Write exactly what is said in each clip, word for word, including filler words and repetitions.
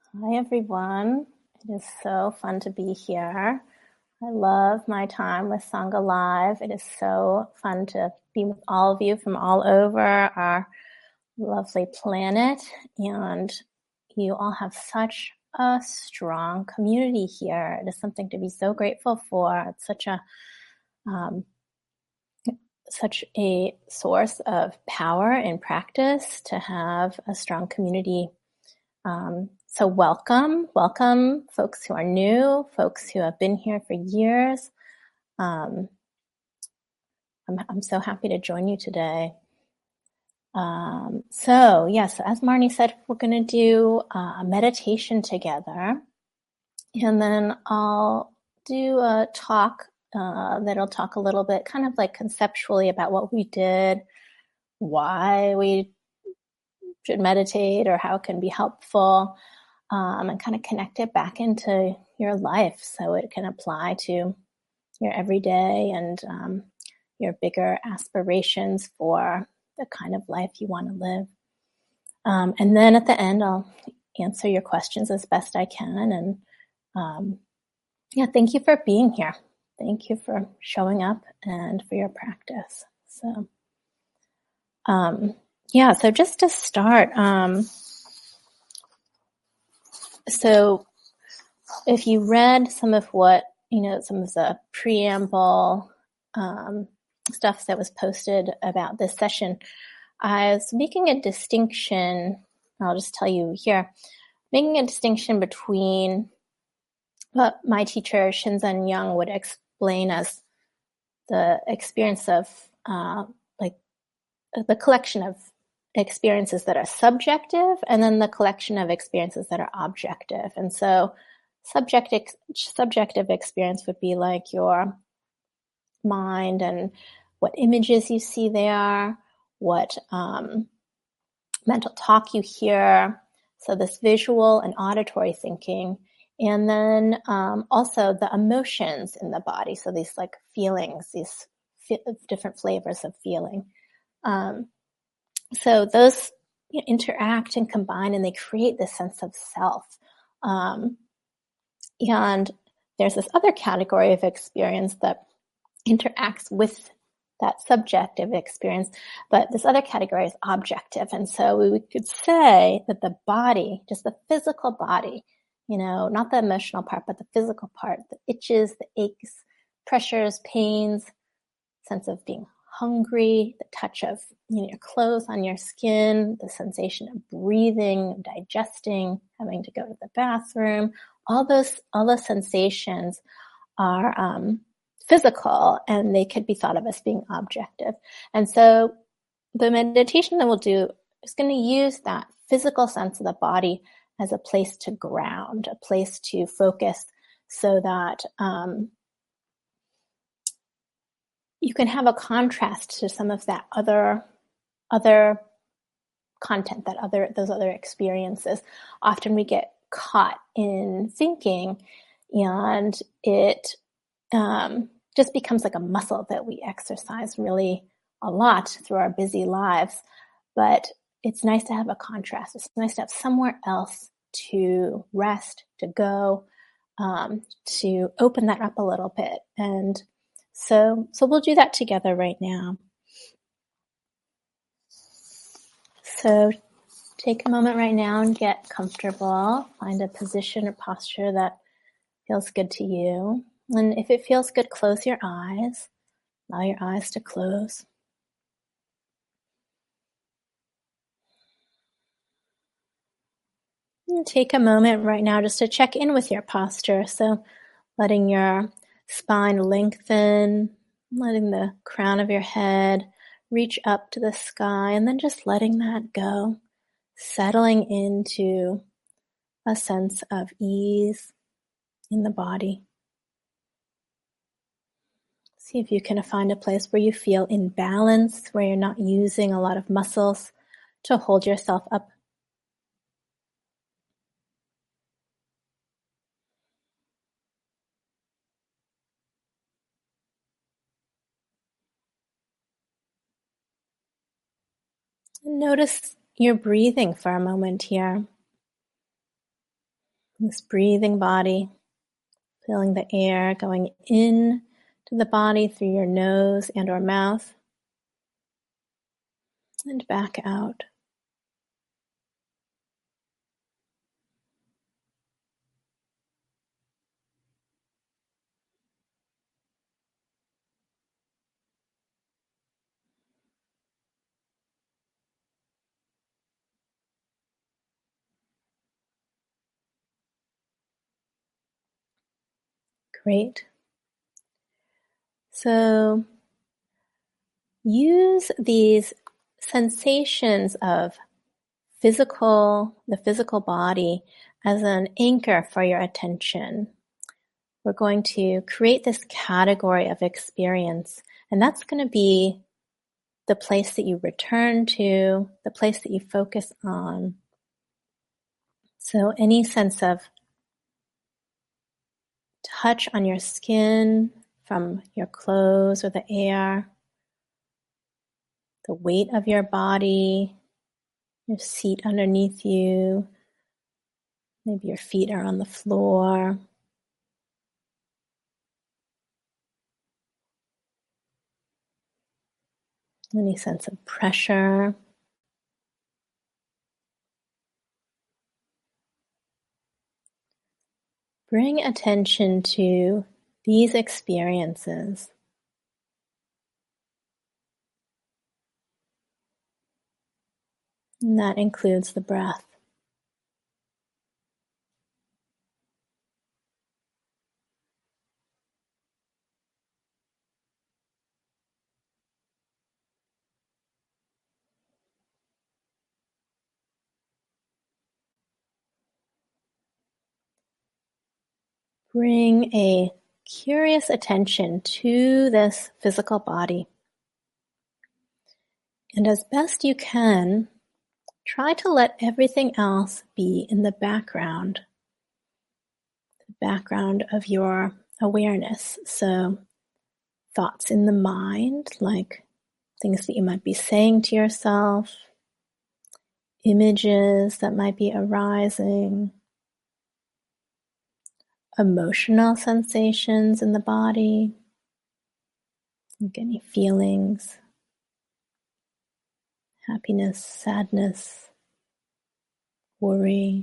Hi, everyone. It is so fun to be here. I love my time with Sangha Live. It is so fun to be with all of you from all over our lovely planet. And you all have such a strong community here. It is something to be so grateful for. It's such a um, such a source of power in practice to have a strong community. Um, so welcome, welcome folks who are new, folks who have been here for years. Um, I'm, I'm so happy to join you today. Um, so yes, as Marnie said, we're going to do a meditation together, and then I'll do a talk uh, that'll talk a little bit kind of like conceptually about what we did, why we should meditate or how it can be helpful, um, and kind of connect it back into your life so it can apply to your everyday and um, your bigger aspirations for the kind of life you want to live. Um, and then at the end, I'll answer your questions as best I can. And um, yeah, thank you for being here. Thank you for showing up and for your practice. So, um, yeah, so just to start, um, so if you read some of what, you know, some of the preamble um, stuff that was posted about this session, I was making a distinction, I'll just tell you here, making a distinction between what my teacher Shinzen Young would explain as the experience of, uh, like, the collection of experiences that are subjective and then the collection of experiences that are objective. And so subjective, subjective experience would be like your mind and what images you see there, what um, mental talk you hear, so this visual and auditory thinking, and then um, also the emotions in the body, so these like feelings, these f- different flavors of feeling. Um, so those you know, interact and combine, and they create this sense of self. Um, and there's this other category of experience that interacts with that subjective experience, but this other category is objective. And so we could say that the body, just the physical body, you know, not the emotional part, but the physical part, the itches, the aches, pressures, pains, sense of being hungry, the touch of you know, your clothes on your skin, the sensation of breathing, digesting, having to go to the bathroom, all those, all those sensations are um, physical, and they could be thought of as being objective. And so the meditation that we'll do is going to use that physical sense of the body as a place to ground, a place to focus, so that um, you can have a contrast to some of that other other content, that other those other experiences. Often we get caught in thinking, and it um, just becomes like a muscle that we exercise really a lot through our busy lives. But it's nice to have a contrast. It's nice to have somewhere else to rest, to go, um, to open that up a little bit. And so, so we'll do that together right now. So take a moment right now and get comfortable. Find a position or posture that feels good to you. And if it feels good, close your eyes. Allow your eyes to close. And take a moment right now just to check in with your posture. So letting your spine lengthen, letting the crown of your head reach up to the sky, and then just letting that go, settling into a sense of ease in the body. See if you can find a place where you feel in balance, where you're not using a lot of muscles to hold yourself up. And notice your breathing for a moment here. This breathing body, feeling the air going in to the body through your nose and or mouth, and back out. Great. So use these sensations of physical, the physical body as an anchor for your attention. We're going to create this category of experience, and that's going to be the place that you return to, the place that you focus on. So any sense of touch on your skin from your clothes or the air, the weight of your body, your seat underneath you, maybe your feet are on the floor. Any sense of pressure. Bring attention to these experiences. And that includes the breath. Bring a curious attention to this physical body. And as best you can, try to let everything else be in the background, the background of your awareness. So thoughts in the mind, like things that you might be saying to yourself, images that might be arising, emotional sensations in the body, like any feelings, happiness, sadness, worry,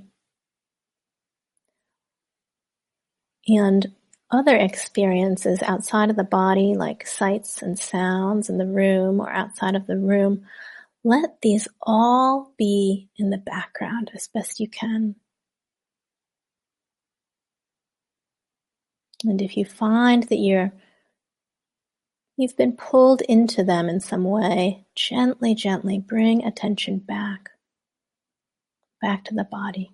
and other experiences outside of the body, like sights and sounds in the room or outside of the room. Let these all be in the background as best you can. And if you find that you're you've been pulled into them in some way, gently, gently bring attention back, back to the body.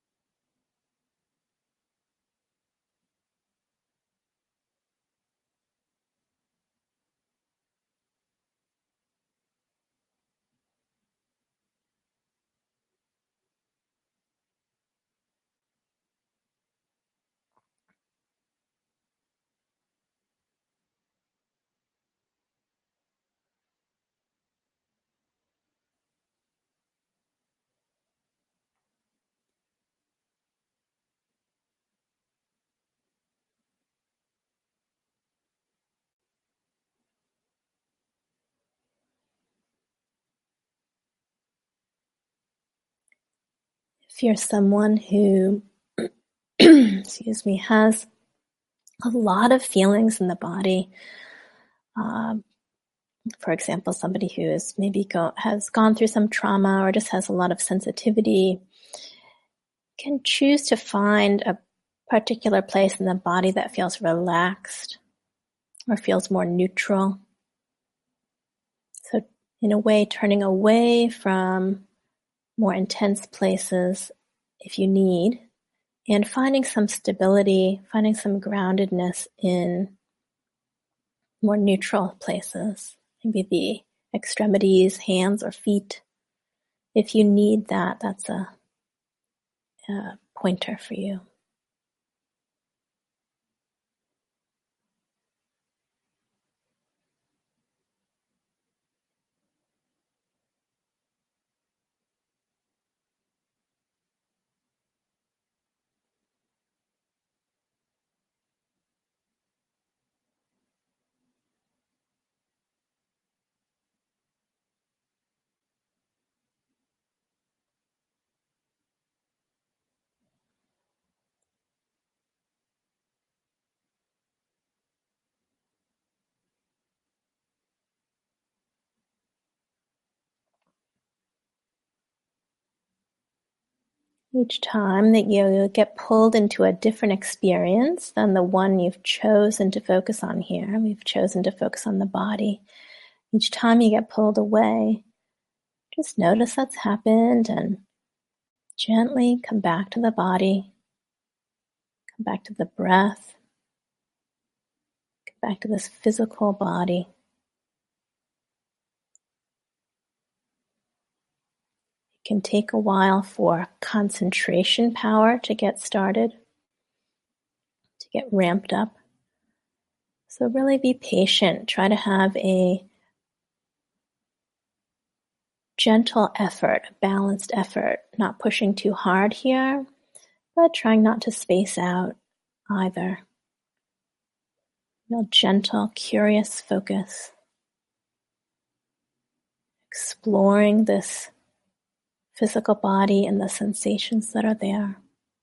If you're someone who, excuse me, has a lot of feelings in the body, um, for example, somebody who is maybe go, has gone through some trauma or just has a lot of sensitivity, can choose to find a particular place in the body that feels relaxed or feels more neutral. So in a way, turning away from more intense places if you need, and finding some stability, finding some groundedness in more neutral places, maybe the extremities, hands or feet. If you need that, that's a, a pointer for you. Each time that you get pulled into a different experience than the one you've chosen to focus on here, we've chosen to focus on the body. Each time you get pulled away, just notice that's happened and gently come back to the body, come back to the breath, come back to this physical body. It can take a while for concentration power to get started, to get ramped up. So really be patient. Try to have a gentle effort, a balanced effort, not pushing too hard here, but trying not to space out either. Real gentle, curious focus. Exploring this physical body and the sensations that are there.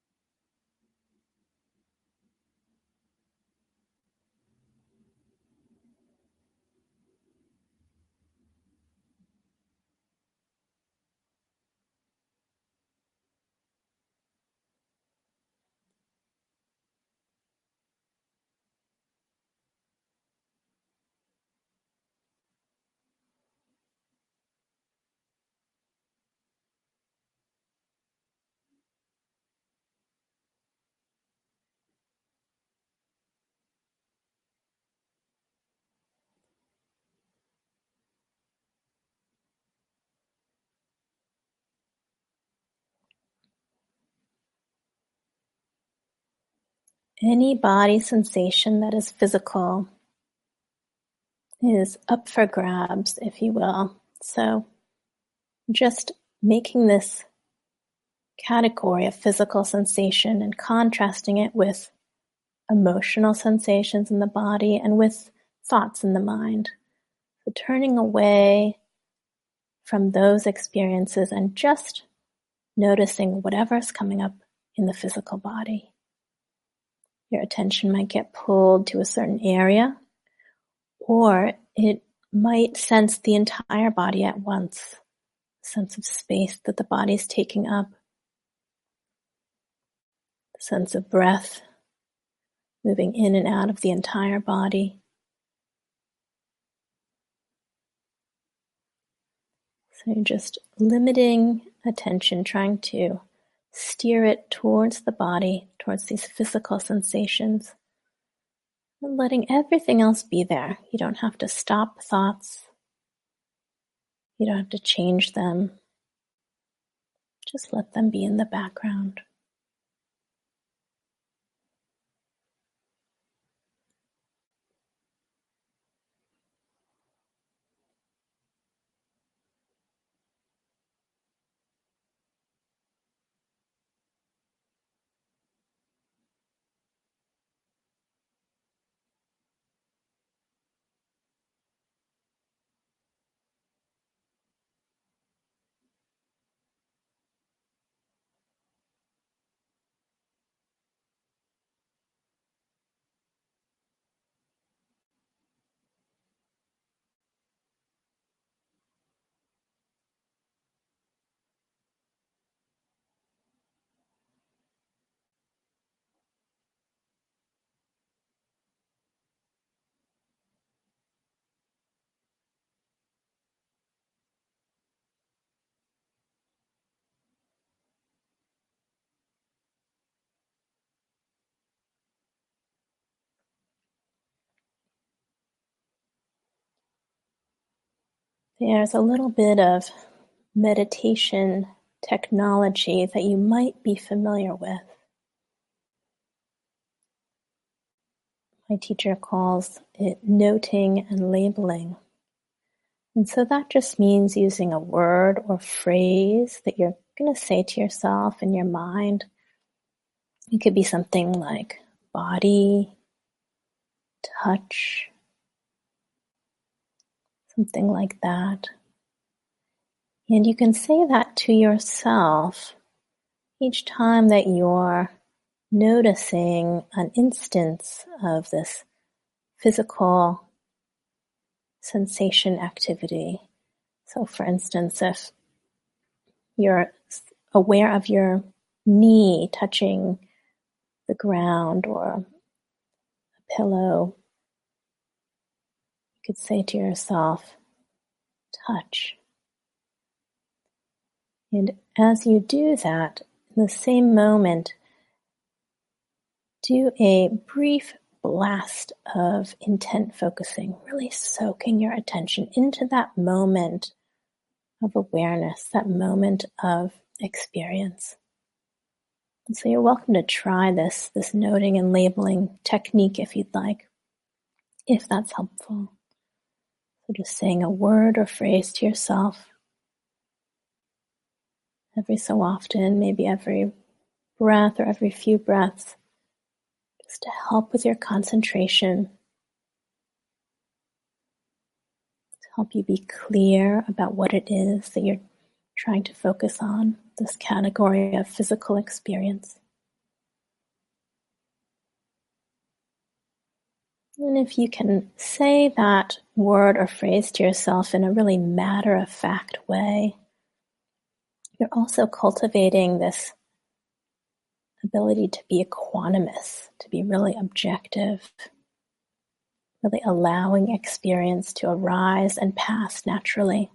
Any body sensation that is physical is up for grabs, if you will. So just making this category of physical sensation and contrasting it with emotional sensations in the body and with thoughts in the mind. So turning away from those experiences and just noticing whatever's coming up in the physical body. Your attention might get pulled to a certain area, or it might sense the entire body at once, a sense of space that the body's taking up, the sense of breath moving in and out of the entire body. So you're just limiting attention, trying to steer it towards the body, towards these physical sensations, and letting everything else be there. You don't have to stop thoughts. You don't have to change them. Just let them be in the background. There's a little bit of meditation technology that you might be familiar with. My teacher calls it noting and labeling. And so that just means using a word or phrase that you're going to say to yourself in your mind. It could be something like body, touch, something like that. And you can say that to yourself each time that you're noticing an instance of this physical sensation activity. So for instance, if you're aware of your knee touching the ground or a pillow, you could say to yourself, touch. And as you do that, in the same moment, do a brief blast of intent focusing, really soaking your attention into that moment of awareness, that moment of experience. And so you're welcome to try this, this noting and labeling technique if you'd like, if that's helpful. So just saying a word or phrase to yourself every so often, maybe every breath or every few breaths, just to help with your concentration, to help you be clear about what it is that you're trying to focus on, this category of physical experience. And if you can say that word or phrase to yourself in a really matter-of-fact way, you're also cultivating this ability to be equanimous, to be really objective, really allowing experience to arise and pass naturally.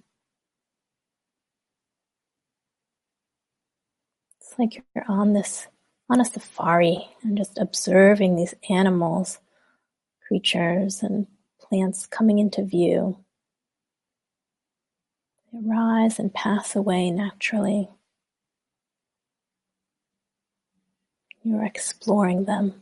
It's like you're on this, on a safari and just observing these animals, creatures, and plants coming into view. They arise and pass away naturally. You're exploring them.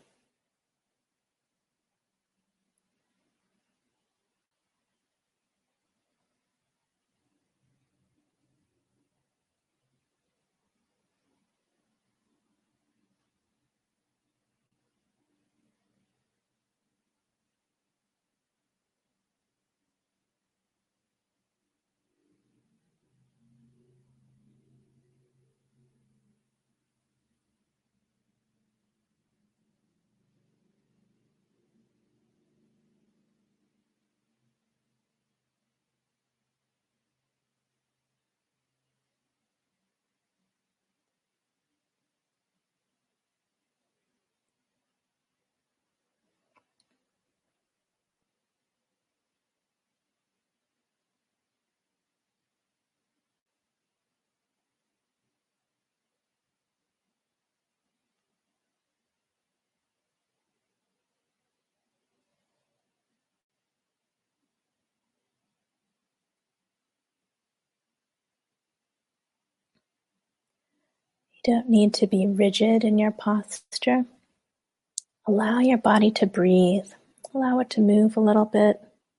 You don't need to be rigid in your posture. Allow your body to breathe. Allow it to move a little bit.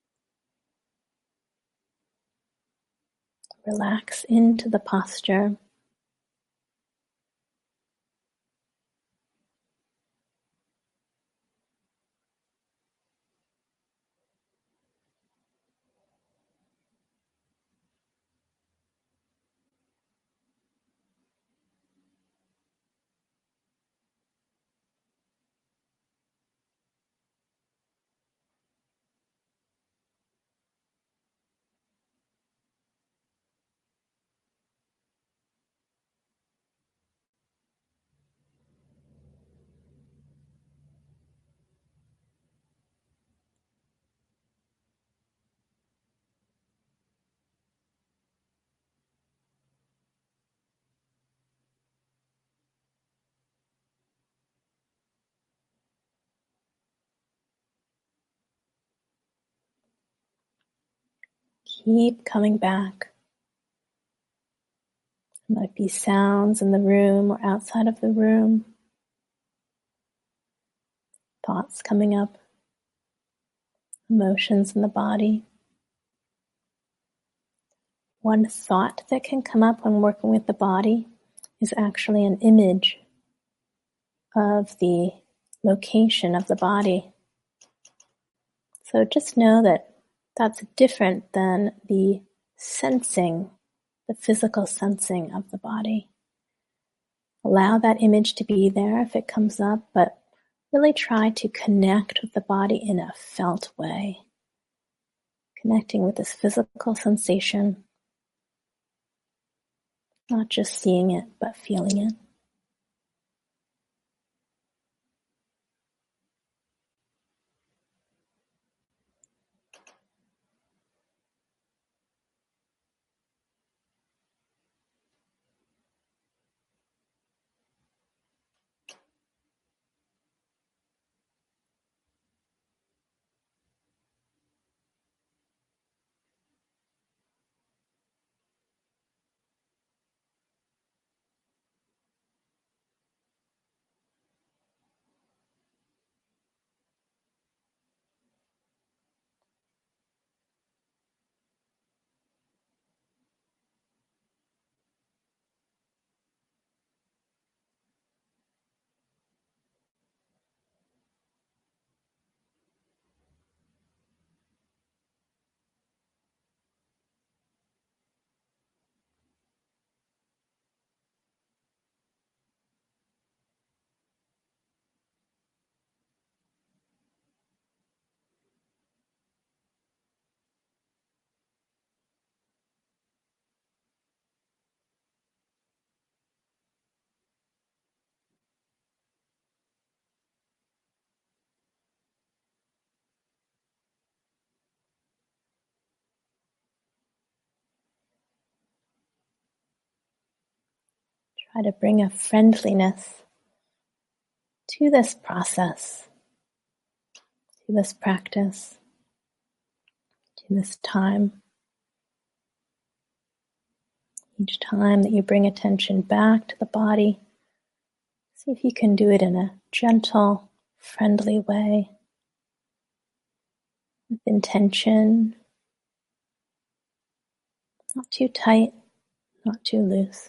Relax into the posture. Keep coming back. There might be sounds in the room or outside of the room. Thoughts coming up. Emotions in the body. One thought that can come up when working with the body is actually an image of the location of the body. So just know that that's different than the sensing, the physical sensing of the body. Allow that image to be there if it comes up, but really try to connect with the body in a felt way. Connecting with this physical sensation, not just seeing it, but feeling it. try to bring a friendliness to this process, to this practice, to this time. Each time that you bring attention back to the body, see if you can do it in a gentle, friendly way, with intention, not too tight, not too loose.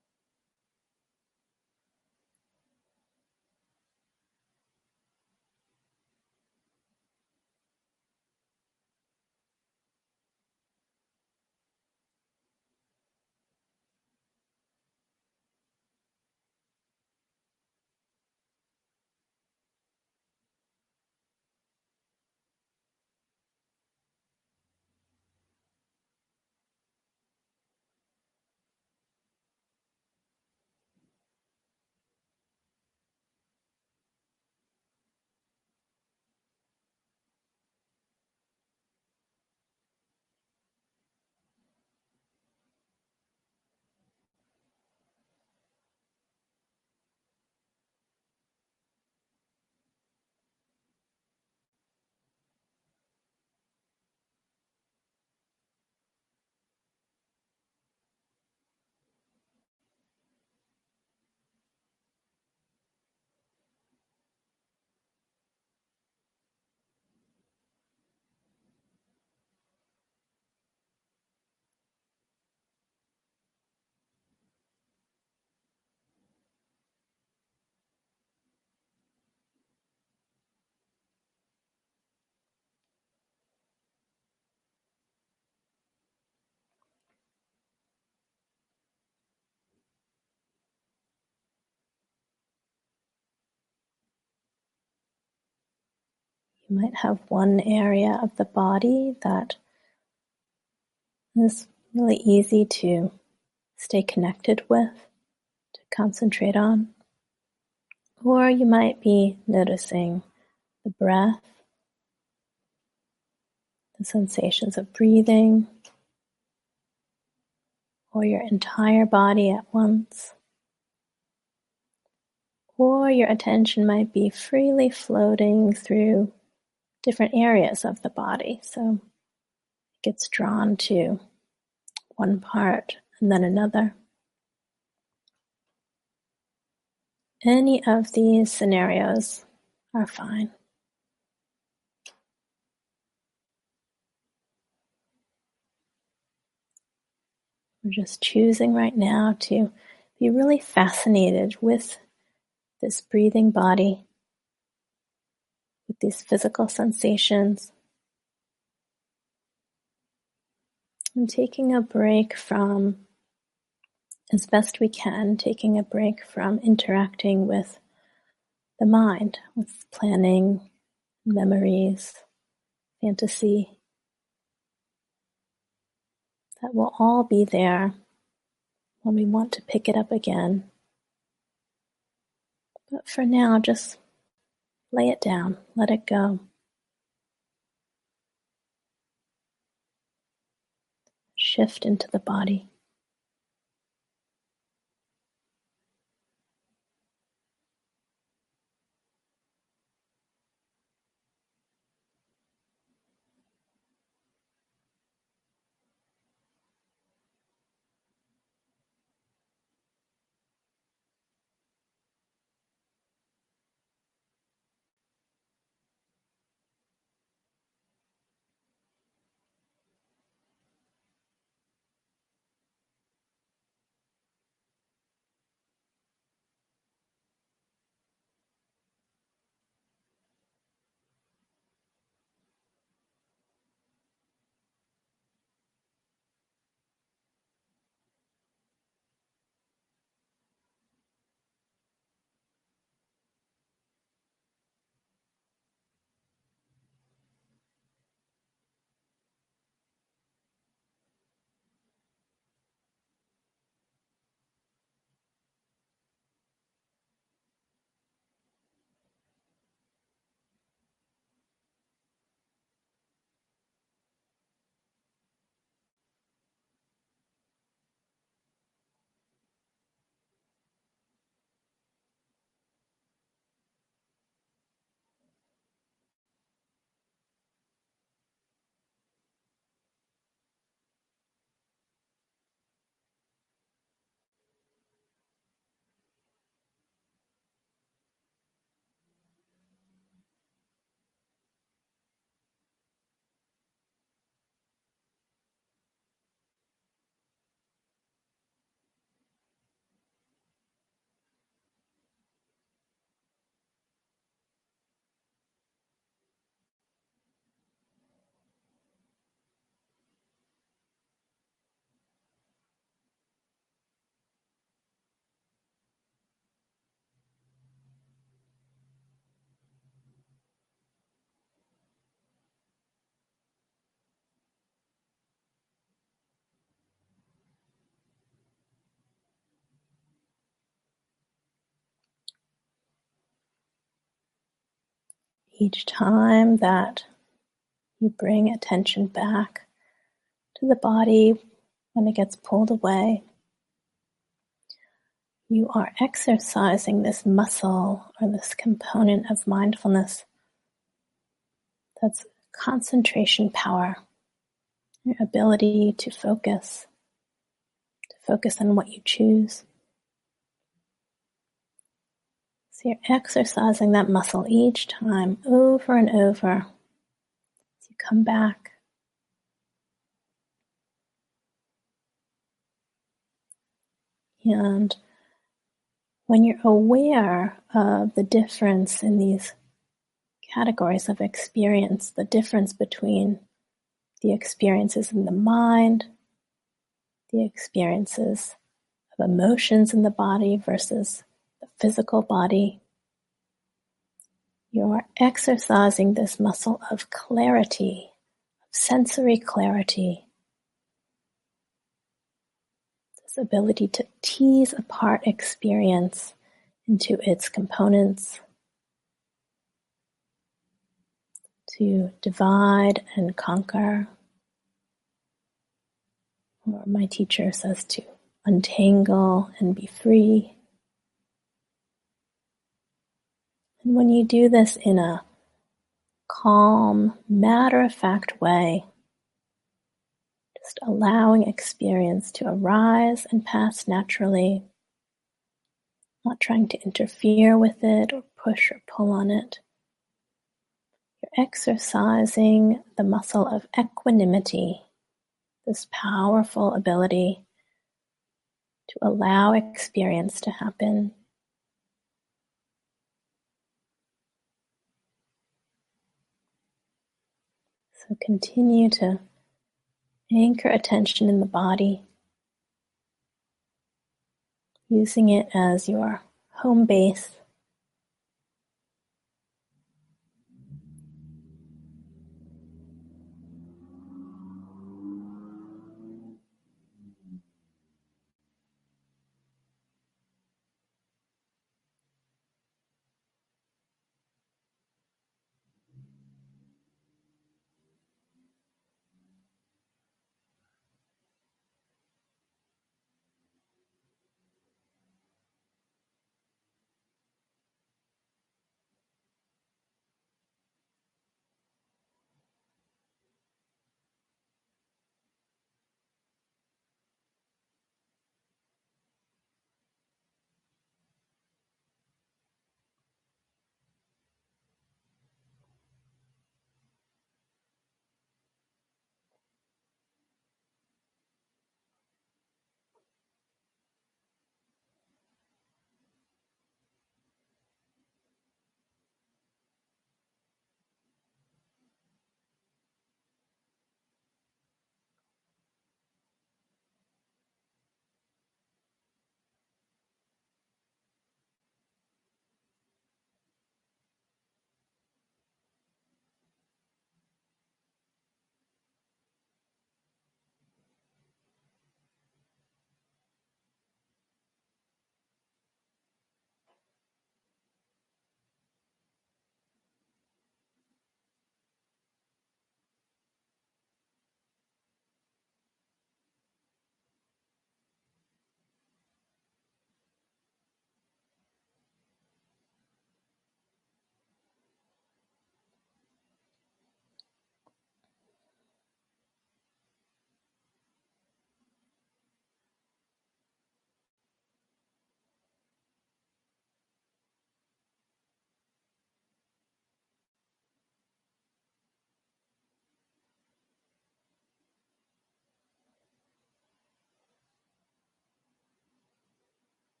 You might have one area of the body that is really easy to stay connected with, to concentrate on. Or you might be noticing the breath, the sensations of breathing, or your entire body at once. Or your attention might be freely floating through different areas of the body. So it gets drawn to one part and then another. Any of these scenarios are fine. We're just choosing right now to be really fascinated with this breathing body, with these physical sensations, and taking a break from, as best we can, taking a break from interacting with the mind, with planning, memories, fantasy. That will all be there when we want to pick it up again. But for now, just lay it down, let it go. Shift into the body. Each time that you bring attention back to the body when it gets pulled away, you are exercising this muscle or this component of mindfulness that's concentration power, your ability to focus, to focus on what you choose. So you're exercising that muscle each time, over and over, as you come back. And when you're aware of the difference in these categories of experience, the difference between the experiences in the mind, the experiences of emotions in the body versus the physical body, you are exercising this muscle of clarity, of sensory clarity, this ability to tease apart experience into its components, to divide and conquer, or my teacher says to untangle and be free. And when you do this in a calm, matter-of-fact way, just allowing experience to arise and pass naturally, not trying to interfere with it or push or pull on it, you're exercising the muscle of equanimity, this powerful ability to allow experience to happen. So continue to anchor attention in the body, using it as your home base.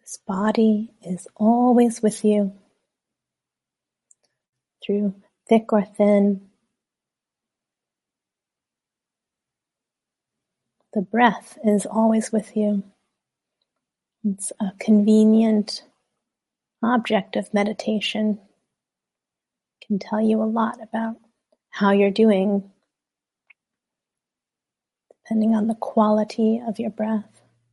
This body is always with you, through thick or thin. The breath is always with you. It's a convenient object of meditation. It can tell you a lot about how you're doing, depending on the quality of your breath.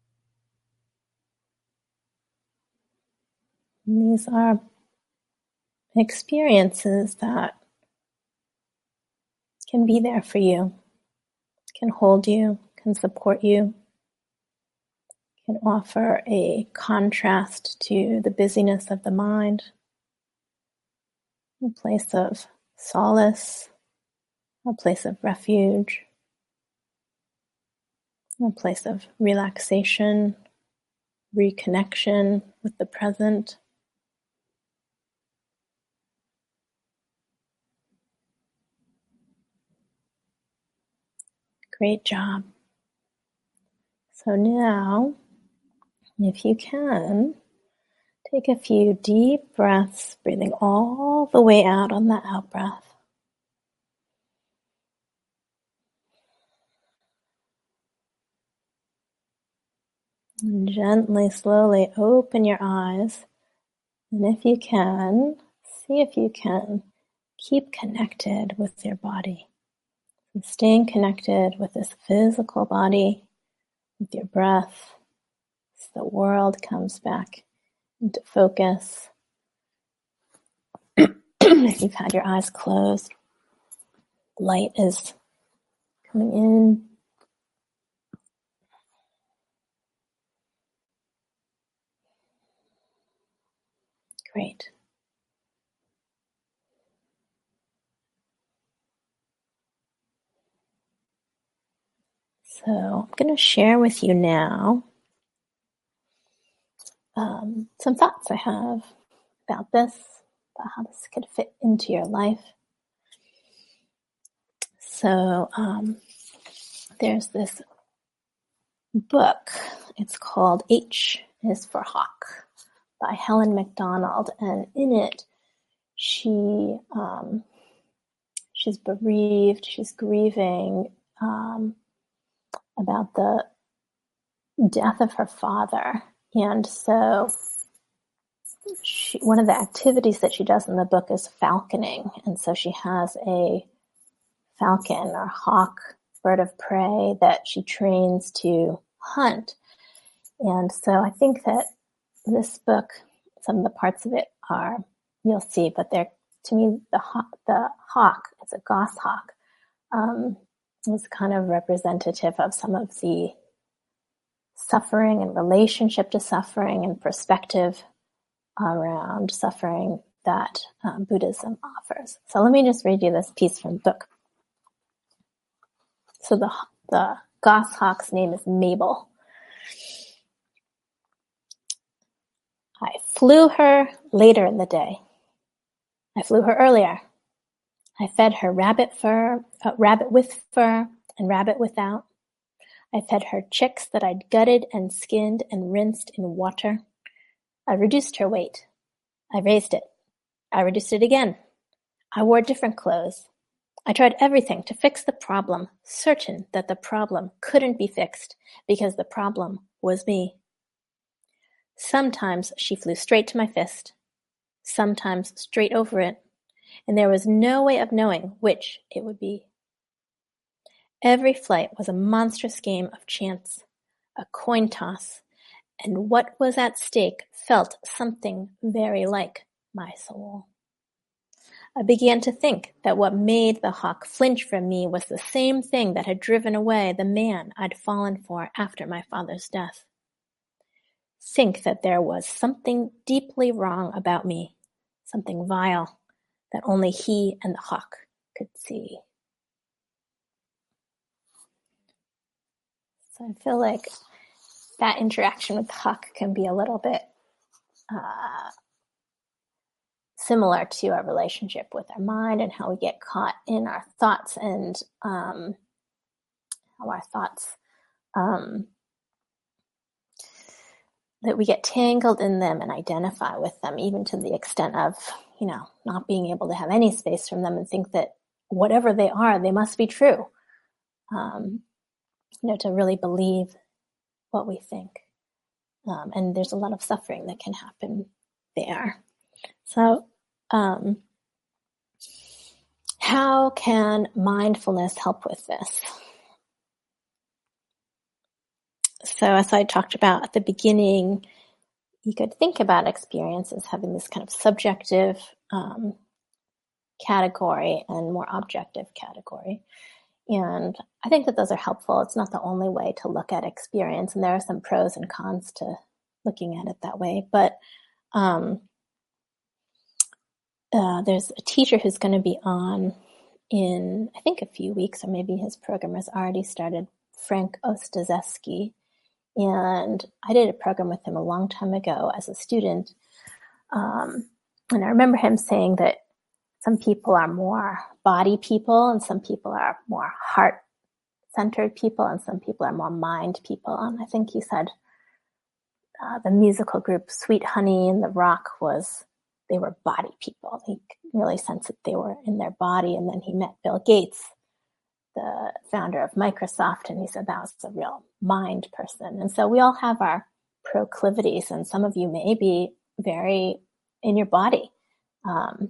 And these are experiences that can be there for you, can hold you, can support you, can offer a contrast to the busyness of the mind, a place of solace, a place of refuge, a place of relaxation, reconnection with the present. Great job. So now, if you can, take a few deep breaths, breathing all the way out on the out-breath. And gently, slowly open your eyes. And if you can, see if you can keep connected with your body. And staying connected with this physical body, with your breath, as the world comes back into focus. If you've had your eyes closed, light is coming in. Great. So I'm going to share with you now um, some thoughts I have about this, about how this could fit into your life. So um, there's this book. It's called H is for Hawk by Helen Macdonald, and in it she um, she's bereaved, she's grieving um, about the death of her father. And so she, one of the activities that she does in the book is falconing. And so she has a falcon or hawk, bird of prey, that she trains to hunt. And so I think that this book, some of the parts of it are, you'll see, but they're, to me, the hawk, the hawk, it's a goshawk, um, was kind of representative of some of the suffering and relationship to suffering and perspective around suffering that um, Buddhism offers. So let me just read you this piece from the book. So the, the goshawk's name is Mabel. I flew her later in the day. I flew her earlier. I fed her rabbit fur, uh, rabbit with fur and rabbit without. I fed her chicks that I'd gutted and skinned and rinsed in water. I reduced her weight. I raised it. I reduced it again. I wore different clothes. I tried everything to fix the problem, certain that the problem couldn't be fixed because the problem was me. Sometimes she flew straight to my fist, sometimes straight over it, and there was no way of knowing which it would be. Every flight was a monstrous game of chance, a coin toss, and what was at stake felt something very like my soul. I began to think that what made the hawk flinch from me was the same thing that had driven away the man I'd fallen for after my father's death. Think that there was something deeply wrong about me, something vile that only he and the hawk could see. So I feel like that interaction with the hawk can be a little bit uh, similar to our relationship with our mind and how we get caught in our thoughts and um, how our thoughts um, that we get tangled in them and identify with them, even to the extent of, you know, not being able to have any space from them and think that whatever they are, they must be true. Um, you know, to really believe what we think. Um, and there's a lot of suffering that can happen there. So, um, how can mindfulness help with this? So as I talked about at the beginning, you could think about experience as having this kind of subjective um, category and more objective category. And I think that those are helpful. It's not the only way to look at experience, and there are some pros and cons to looking at it that way. But um, uh, there's a teacher who's going to be on in, I think, a few weeks, or maybe his program has already started, Frank Ostazeski. And I did a program with him a long time ago as a student. Um, and I remember him saying that some people are more body people and some people are more heart-centered people and some people are more mind people. And I think he said uh, the musical group Sweet Honey and The Rock was, they were body people. He really sensed that they were in their body. And then he met Bill Gates, the founder of Microsoft, and he said that was a real mind person. And so we all have our proclivities, and some of you may be very in your body. Um,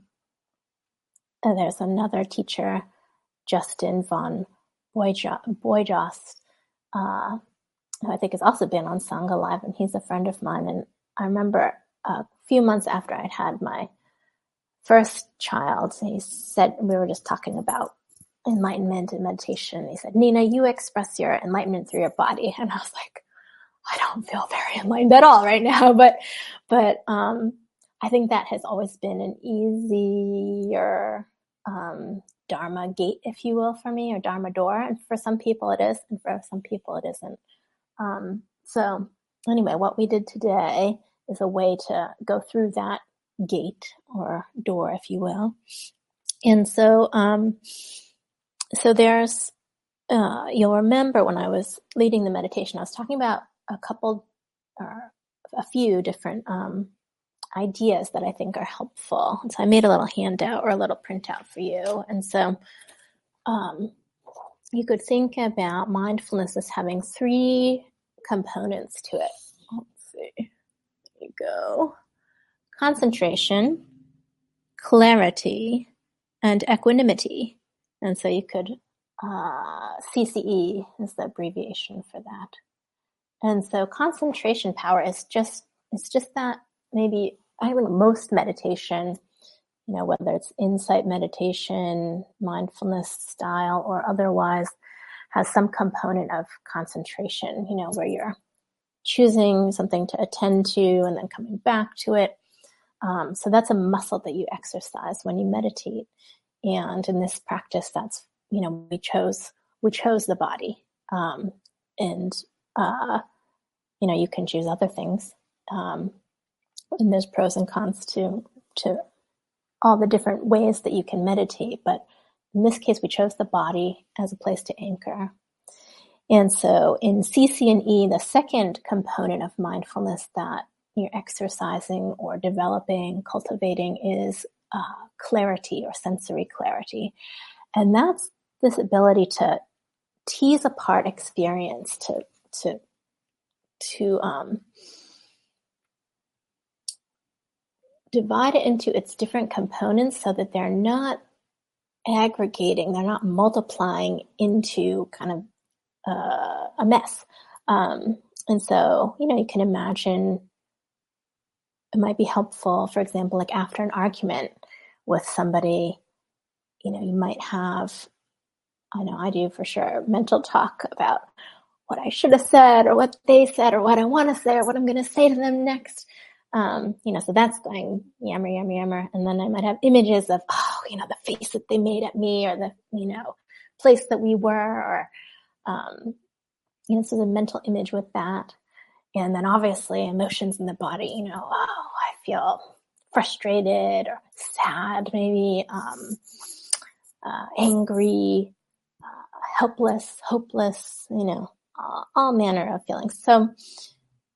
and there's another teacher, Justin von Boyjost, uh, who I think has also been on Sangha Live, and he's a friend of mine. And I remember a few months after I'd had my first child, he said, we were just talking about enlightenment and meditation. He said, Nina, you express your enlightenment through your body. And I was like, I don't feel very enlightened at all right now. But, but, um, I think that has always been an easier, um, Dharma gate, if you will, for me, or Dharma door. And for some people it is, and for some people it isn't. Um, so anyway, what we did today is a way to go through that gate or door, if you will. And so, um, So there's, uh, you'll remember when I was leading the meditation, I was talking about a couple or a few different um, ideas that I think are helpful. And so I made a little handout or a little printout for you. And so um, you could think about mindfulness as having three components to it. Let's see. There you go. Concentration, clarity, and equanimity. And so you could, uh, C C E is the abbreviation for that. And so concentration power is just, it's just that maybe, I think most meditation, you know, whether it's insight meditation, mindfulness style, or otherwise, has some component of concentration, you know, where you're choosing something to attend to and then coming back to it. Um, so that's a muscle that you exercise when you meditate. And in this practice, that's, you know, we chose, we chose the body. Um, and, uh, you know, you can choose other things. Um, and there's pros and cons to, to all the different ways that you can meditate. But in this case, we chose the body as a place to anchor. And so in C, C, and E, the second component of mindfulness that you're exercising or developing, cultivating is Uh, clarity or sensory clarity. And that's this ability to tease apart experience, to, to, to, um, divide it into its different components so that they're not aggregating, they're not multiplying into kind of, uh, a mess. Um, and so, you know, you can imagine it might be helpful, for example, like after an argument with somebody, you know, you might have, I know I do for sure, mental talk about what I should have said or what they said or what I want to say or what I'm going to say to them next. Um, you know, so that's going yammer, yammer, yammer. And then I might have images of, oh, you know, the face that they made at me or the, you know, place that we were, or, um, you know, so the mental image with that. And then obviously emotions in the body, you know, oh, I feel frustrated or sad, maybe, um, uh, angry, uh, helpless, hopeless, you know, all, all manner of feelings. So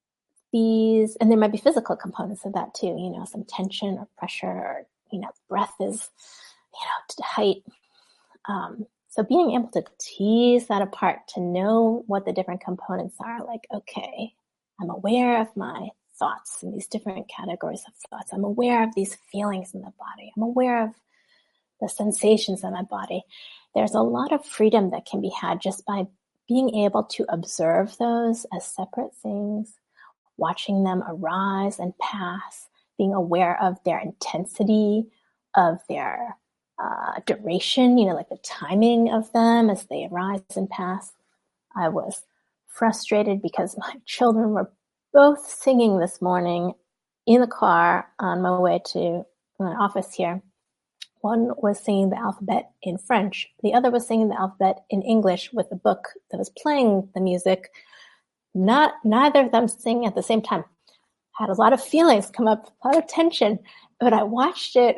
these, and there might be physical components of that too, you know, some tension or pressure, or, you know, breath is, you know, tight. Um, so being able to tease that apart, to know what the different components are, like, okay, I'm aware of my thoughts in these different categories of thoughts. I'm aware of these feelings in the body. I'm aware of the sensations in my body. There's a lot of freedom that can be had just by being able to observe those as separate things, watching them arise and pass, being aware of their intensity, of their uh, duration, you know, like the timing of them as they arise and pass. I was frustrated because my children were both singing this morning in the car on my way to my office here. One was singing the alphabet in French. The other was singing the alphabet in English with a book that was playing the music. Not neither of them singing at the same time. Had a lot of feelings come up, a lot of tension, but I watched it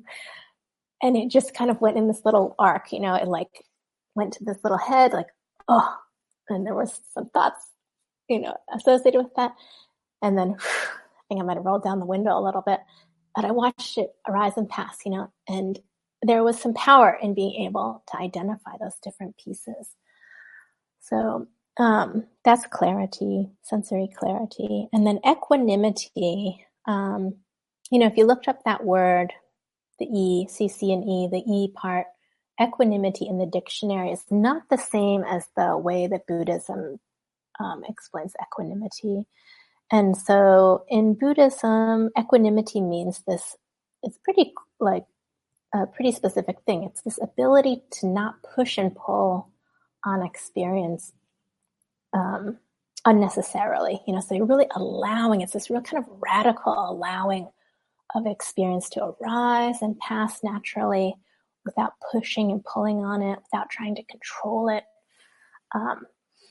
and it just kind of went in this little arc, you know, it like went to this little head, like, oh, and there was some thoughts, you know, associated with that. And then whew, I think I might have rolled down the window a little bit, but I watched it arise and pass, you know, and there was some power in being able to identify those different pieces. So um, that's clarity, sensory clarity. And then equanimity, um, you know, if you looked up that word, the E, C, C, and E, the E part, equanimity in the dictionary is not the same as the way that Buddhism um, explains equanimity. And so in Buddhism, equanimity means this, it's pretty like a pretty specific thing. It's this ability to not push and pull on experience um, unnecessarily, you know, so you're really allowing, it's this real kind of radical allowing of experience to arise and pass naturally without pushing and pulling on it, without trying to control it. Um,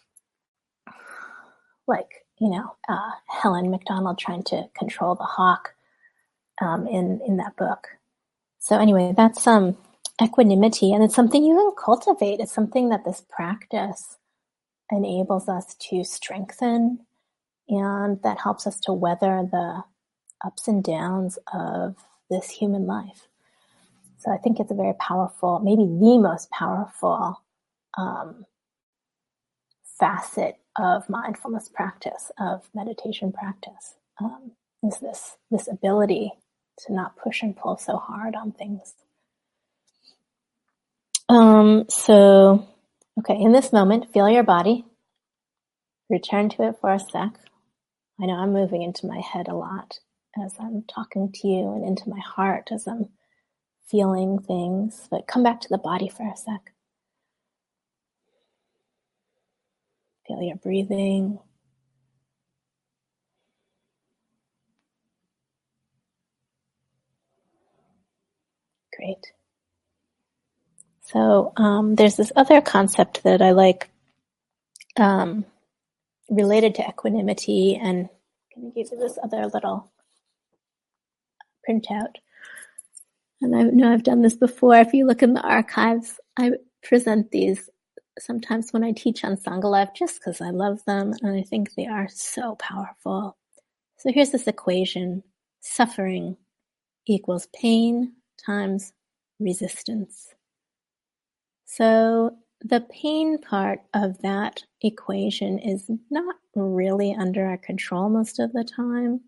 like, you know, uh, Helen McDonald trying to control the hawk um, in, in that book. So anyway, that's um, equanimity, and it's something you can cultivate. It's something that this practice enables us to strengthen, and that helps us to weather the ups and downs of this human life. So I think it's a very powerful, maybe the most powerful um, facet of mindfulness practice, of meditation practice, um, is this, this ability to not push and pull so hard on things. Um, so, okay, in this moment, feel your body. Return to it for a sec. I know I'm moving into my head a lot as I'm talking to you, and into my heart as I'm feeling things, but come back to the body for a sec. Feel your breathing. Great. So um, there's this other concept that I like um, related to equanimity, and I'm going to give you this other little printout. And I know I've done this before. If you look in the archives, I present these sometimes when I teach on Sangha just because I love them and I think they are so powerful. So here's this equation. Suffering equals pain times resistance. So the pain part of that equation is not really under our control most of the time.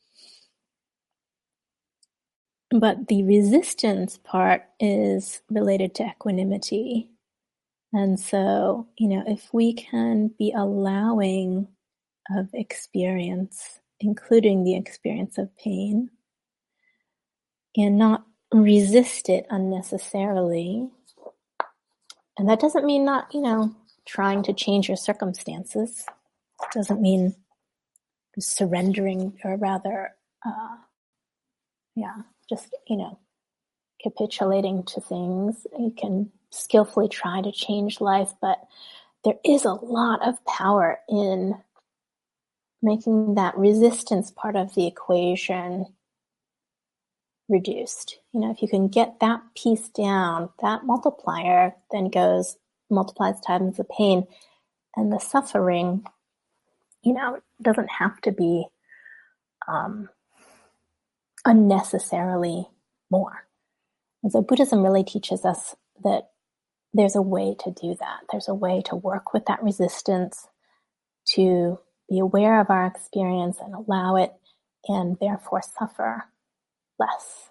But the resistance part is related to equanimity. And so, you know, if we can be allowing of experience, including the experience of pain, and not resist it unnecessarily, and that doesn't mean not, you know, trying to change your circumstances. It doesn't mean surrendering, or rather, uh, yeah, just, you know, capitulating to things. You can skillfully try to change life, but there is a lot of power in making that resistance part of the equation reduced. You know, if you can get that piece down, that multiplier then goes, multiplies times the pain, and the suffering, you know, doesn't have to be um, unnecessarily more. And so Buddhism really teaches us that there's a way to do that. There's a way to work with that resistance, to be aware of our experience and allow it, and therefore suffer less.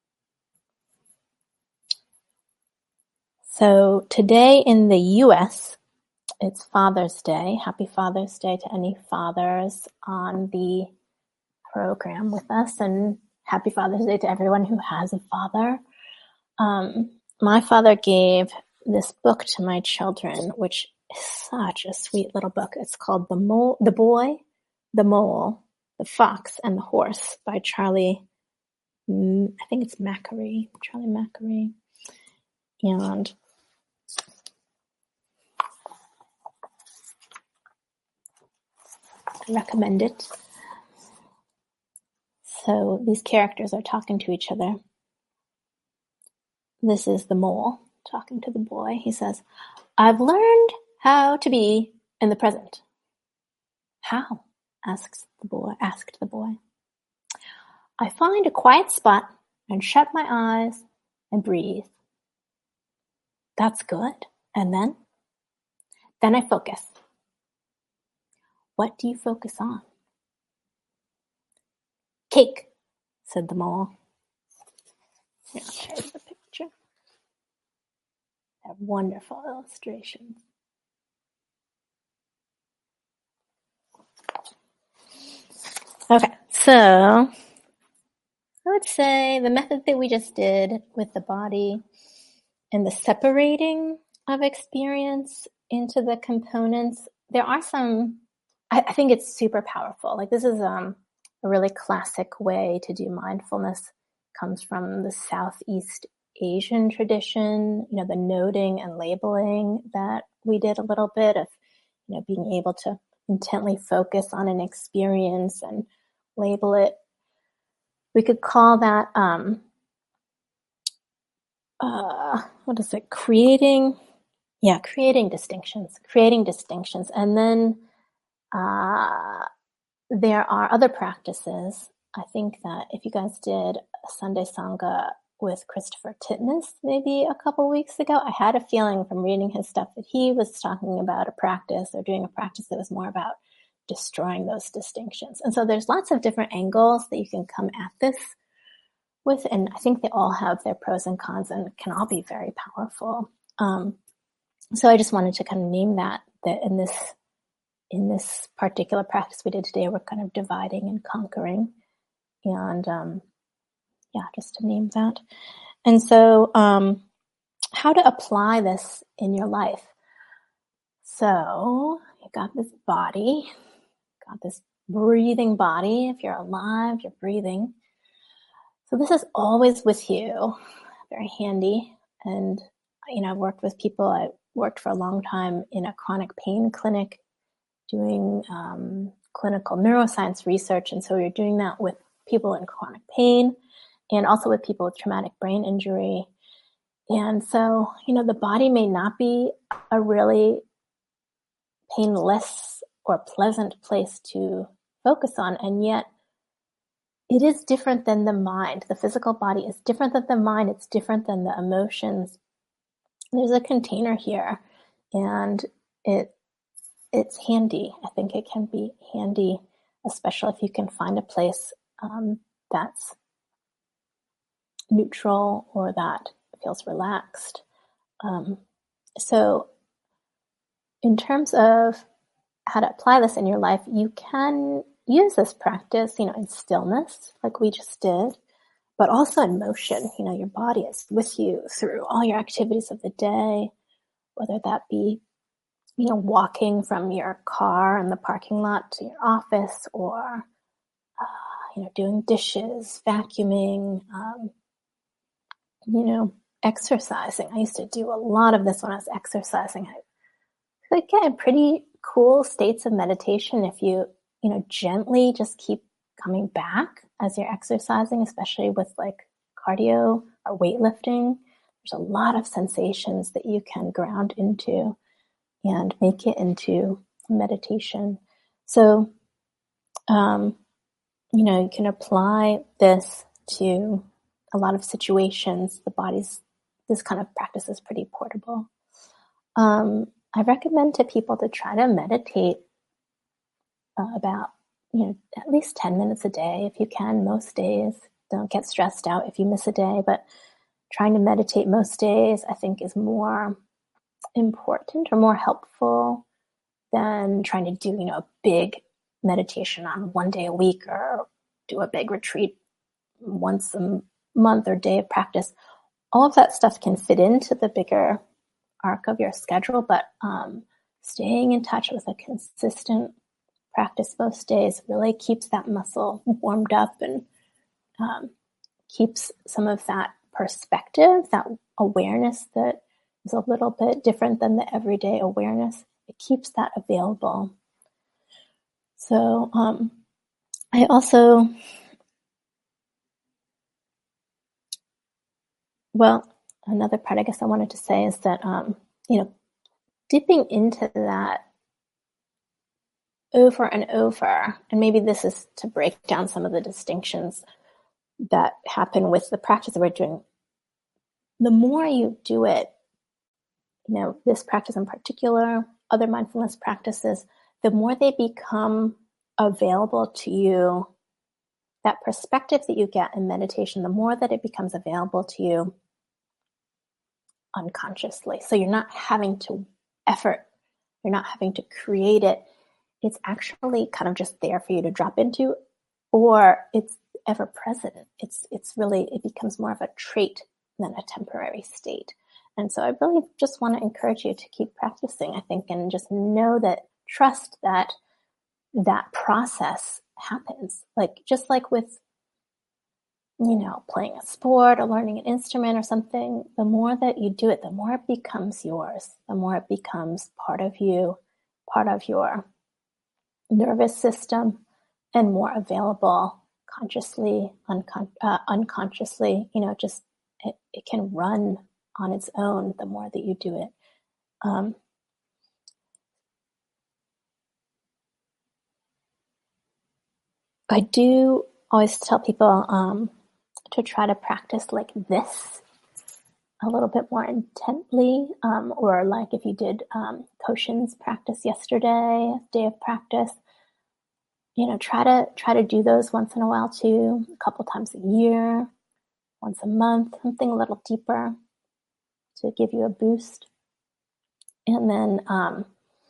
So today in the U S, it's Father's Day. Happy Father's Day to any fathers on the program with us, and happy Father's Day to everyone who has a father. Um, my father gave this book to my children, which is such a sweet little book. It's called The Mole, The Boy, the Mole, the Fox, and the Horse by Charlie, I think it's Macquarie, Charlie Macquarie. And I recommend it. So these characters are talking to each other. This is the mole talking to the boy. He says, "I've learned how to be in the present." "How?" asks the boy, asked the boy. "I find a quiet spot and shut my eyes and breathe." "That's good. And then?" "Then I focus." "What do you focus on?" "Cake," said the mole. Here, I'll show you the picture. They have wonderful illustrations. Okay, so I would say the method that we just did with the body and the separating of experience into the components, there are some, I, I think it's super powerful. Like this is um, a really classic way to do mindfulness. Comes from the Southeast Asian tradition, you know, the noting and labeling that we did a little bit of, you know, being able to intently focus on an experience and label it. We could call that, um, uh, what is it? Creating, yeah, creating distinctions, creating distinctions. And then, uh, there are other practices. I think that if you guys did a Sunday Sangha with Christopher Titmuss maybe a couple weeks ago, I had a feeling from reading his stuff that he was talking about a practice or doing a practice that was more about destroying those distinctions. And so there's lots of different angles that you can come at this with, and I think they all have their pros and cons and can all be very powerful. Um, so I just wanted to kind of name that, that in this in this particular practice we did today, we're kind of dividing and conquering. And um, yeah, just to name that. And so um, how to apply this in your life. So you got this body, got this breathing body. If you're alive, you're breathing. So this is always with you, very handy. And, you know, I've worked with people. I worked for a long time in a chronic pain clinic doing um, clinical neuroscience research. And so you're doing that with people in chronic pain and also with people with traumatic brain injury. And so, you know, the body may not be a really painless or pleasant place to focus on, and yet it is different than the mind. The physical body is different than the mind. It's different than the emotions. There's a container here, and it it's handy. I think it can be handy, especially if you can find a place um, that's neutral or that feels relaxed. Um, so in terms of how to apply this in your life, you can use this practice, you know, in stillness, like we just did, but also in motion. You know, your body is with you through all your activities of the day, whether that be, you know, walking from your car in the parking lot to your office, or, uh, you know, doing dishes, vacuuming, um, you know, exercising. I used to do a lot of this when I was exercising. I could get in pretty cool states of meditation if you, you know, gently just keep coming back as you're exercising, especially with like cardio or weightlifting. There's a lot of sensations that you can ground into and make it into meditation. So, um, you know, you can apply this to a lot of situations. The body's, this kind of practice is pretty portable. Um, I recommend to people to try to meditate uh, about, you know, at least ten minutes a day if you can, most days. Don't get stressed out if you miss a day, but trying to meditate most days, I think, is more important or more helpful than trying to do, you know, a big meditation on one day a week or do a big retreat once a month or day of practice. All of that stuff can fit into the bigger arc of your schedule, but um, staying in touch with a consistent practice most days really keeps that muscle warmed up and um, keeps some of that perspective, that awareness that is a little bit different than the everyday awareness. It keeps that available. So um, I also, well, another part I guess I wanted to say is that, um, you know, dipping into that over and over, and maybe this is to break down some of the distinctions that happen with the practice that we're doing. The more you do it, you know, this practice in particular, other mindfulness practices, the more they become available to you, that perspective that you get in meditation, the more that it becomes available to you unconsciously. So you're not having to effort, you're not having to create it. It's actually kind of just there for you to drop into, or it's ever present. It's it's really, it becomes more of a trait than a temporary state. And so I really just want to encourage you to keep practicing, I think, and just know that, trust that that process happens. Like, just like with, you know, playing a sport or learning an instrument or something, the more that you do it, the more it becomes yours, the more it becomes part of you, part of your nervous system, and more available consciously, uncon- uh, unconsciously, you know, just it, it can run on its own the more that you do it. Um, I do always tell people um, to try to practice like this a little bit more intently, um, or like if you did um, Koshin's practice yesterday, day of practice, you know, try to try to do those once in a while too, a couple times a year, once a month, something a little deeper to give you a boost. And then um,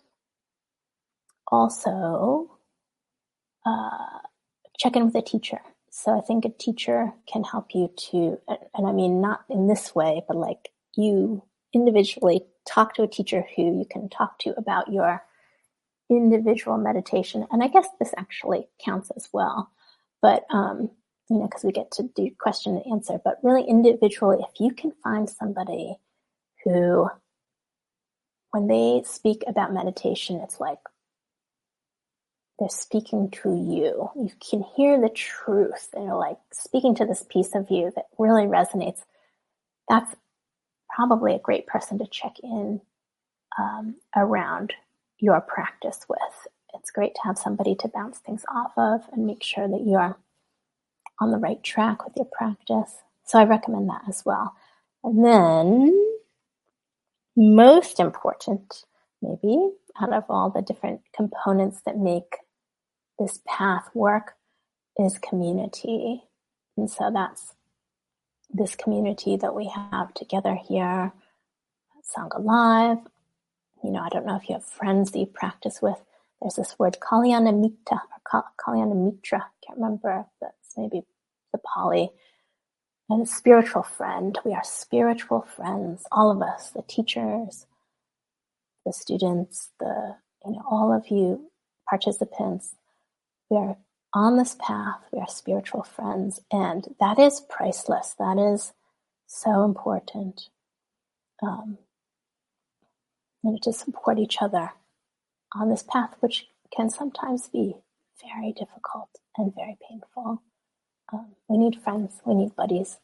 also uh, check in with a teacher. So I think a teacher can help you to, and I mean, not in this way, but like you individually talk to a teacher who you can talk to about your individual meditation. And I guess this actually counts as well, but, um, you know, because we get to do question and answer, but really individually, if you can find somebody who, when they speak about meditation, it's like they're speaking to you. You can hear the truth. They're like speaking to this piece of you that really resonates. That's probably a great person to check in um, around your practice with. It's great to have somebody to bounce things off of and make sure that you're on the right track with your practice. So I recommend that as well. And then, most important, maybe, out of all the different components that make this path work, is community. And so that's this community that we have together here at Sangha Live. You know, I don't know if you have friends that you practice with. There's this word Kalyana Mitra, or Kalyana Mitra. Can't remember if that's maybe the Pali. And a spiritual friend. We are spiritual friends, all of us, the teachers, the students, the, you know, all of you participants. We are on this path. We are spiritual friends, and that is priceless. That is so important. Um, you know, to support each other on this path, which can sometimes be very difficult and very painful. Um, we need friends. We need buddies.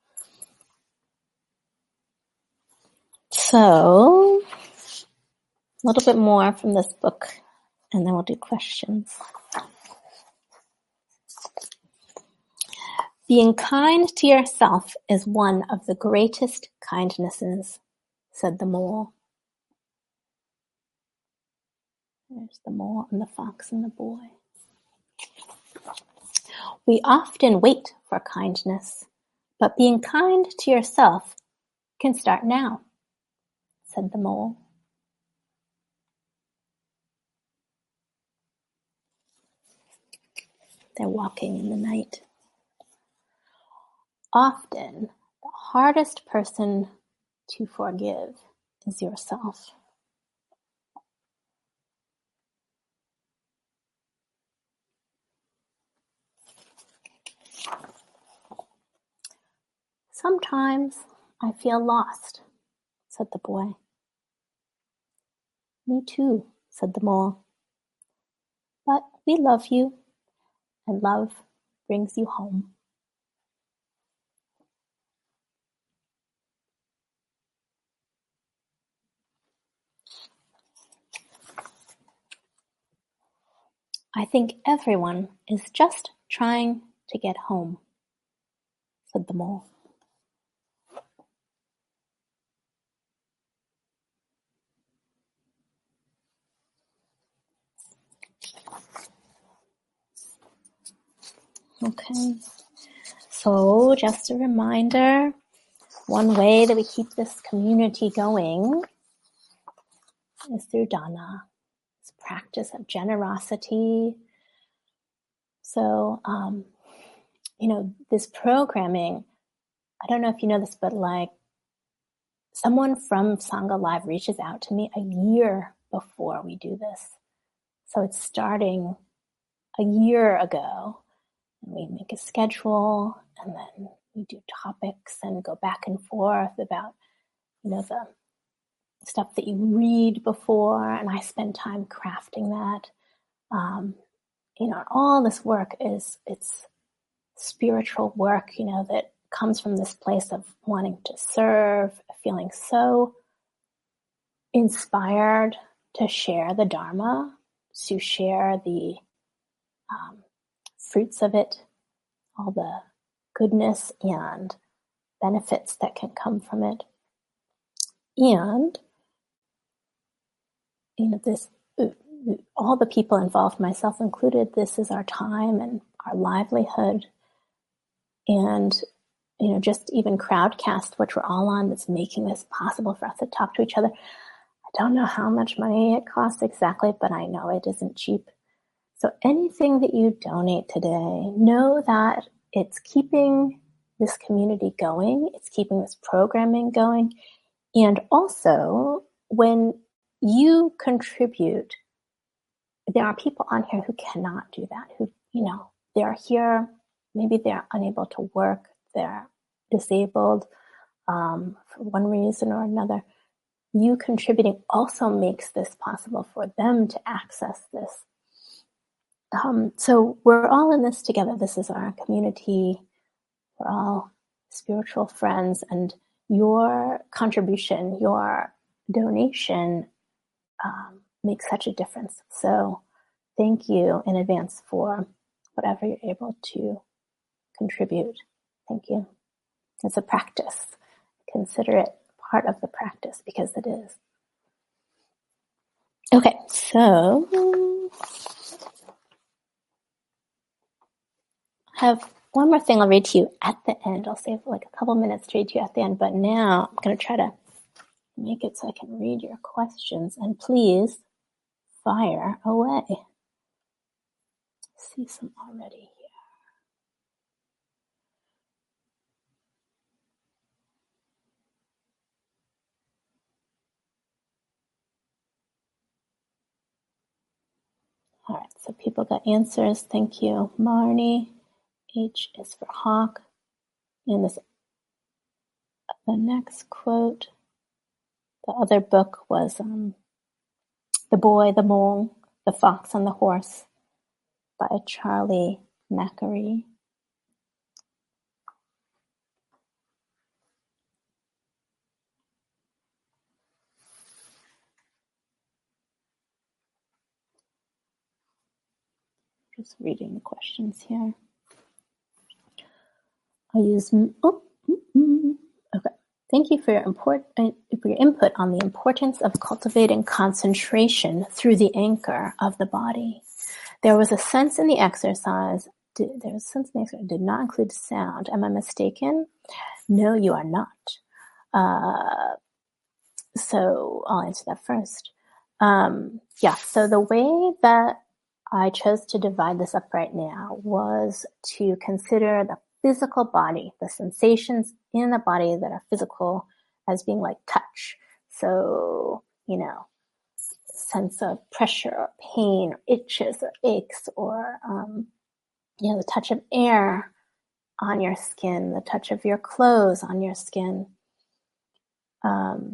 So, a little bit more from this book, and then we'll do questions. Being kind to yourself is one of the greatest kindnesses, said the mole. There's the mole and the fox and the boy. We often wait for kindness, but being kind to yourself can start now, said the mole. They're walking in the night. Often, the hardest person to forgive is yourself. Sometimes I feel lost, said the boy. Me too, said the mole. But we love you, and love brings you home. I think everyone is just trying to get home, said the mole. Okay, so just a reminder, one way that we keep this community going is through dana, this practice of generosity. So, um, you know, this programming, I don't know if you know this, but like someone from Sangha Live reaches out to me a year before we do this. So it's starting a year ago. And we make a schedule, and then we do topics and go back and forth about, you know, the stuff that you read before, and I spend time crafting that. Um, you know, all this work is, it's spiritual work, you know, that comes from this place of wanting to serve, feeling so inspired to share the Dharma, to share the um, fruits of it, all the goodness and benefits that can come from it. And, you know, this, all the people involved, myself included, this is our time and our livelihood. And, you know, just even Crowdcast, which we're all on, that's making this possible for us to talk to each other. I don't know how much money it costs exactly, but I know it isn't cheap. So anything that you donate today, know that it's keeping this community going, it's keeping this programming going, and also when you contribute, there are people on here who cannot do that, who, you know, they're here, maybe they're unable to work, they're disabled um, for one reason or another. You contributing also makes this possible for them to access this. Um, so we're all in this together. This is our community. We're all spiritual friends, and your contribution, your donation um, makes such a difference. So thank you in advance for whatever you're able to contribute. Thank you. It's a practice. Consider it part of the practice, because it is. Okay, so I have one more thing I'll read to you at the end. I'll save like a couple minutes to read to you at the end, but now I'm going to try to make it so I can read your questions, and please fire away. I see some already here. All right, so people got answers. Thank you, Marnie. H is for hawk. And this, the next quote, the other book was um, The Boy, the Mole, the Fox, and the Horse by Charlie Macquarie. Just reading the questions here. I use, oh, mm-hmm. Okay. Thank you for your import, for your input on the importance of cultivating concentration through the anchor of the body. There was a sense in the exercise, did, there was a sense in the exercise, did not include sound. Am I mistaken? No, you are not. Uh, so I'll answer that first. Um, yeah, so the way that I chose to divide this up right now was to consider the physical body, the sensations in the body that are physical as being like touch. So, you know, sense of pressure or pain or itches or aches or, um, you know, the touch of air on your skin, the touch of your clothes on your skin, um,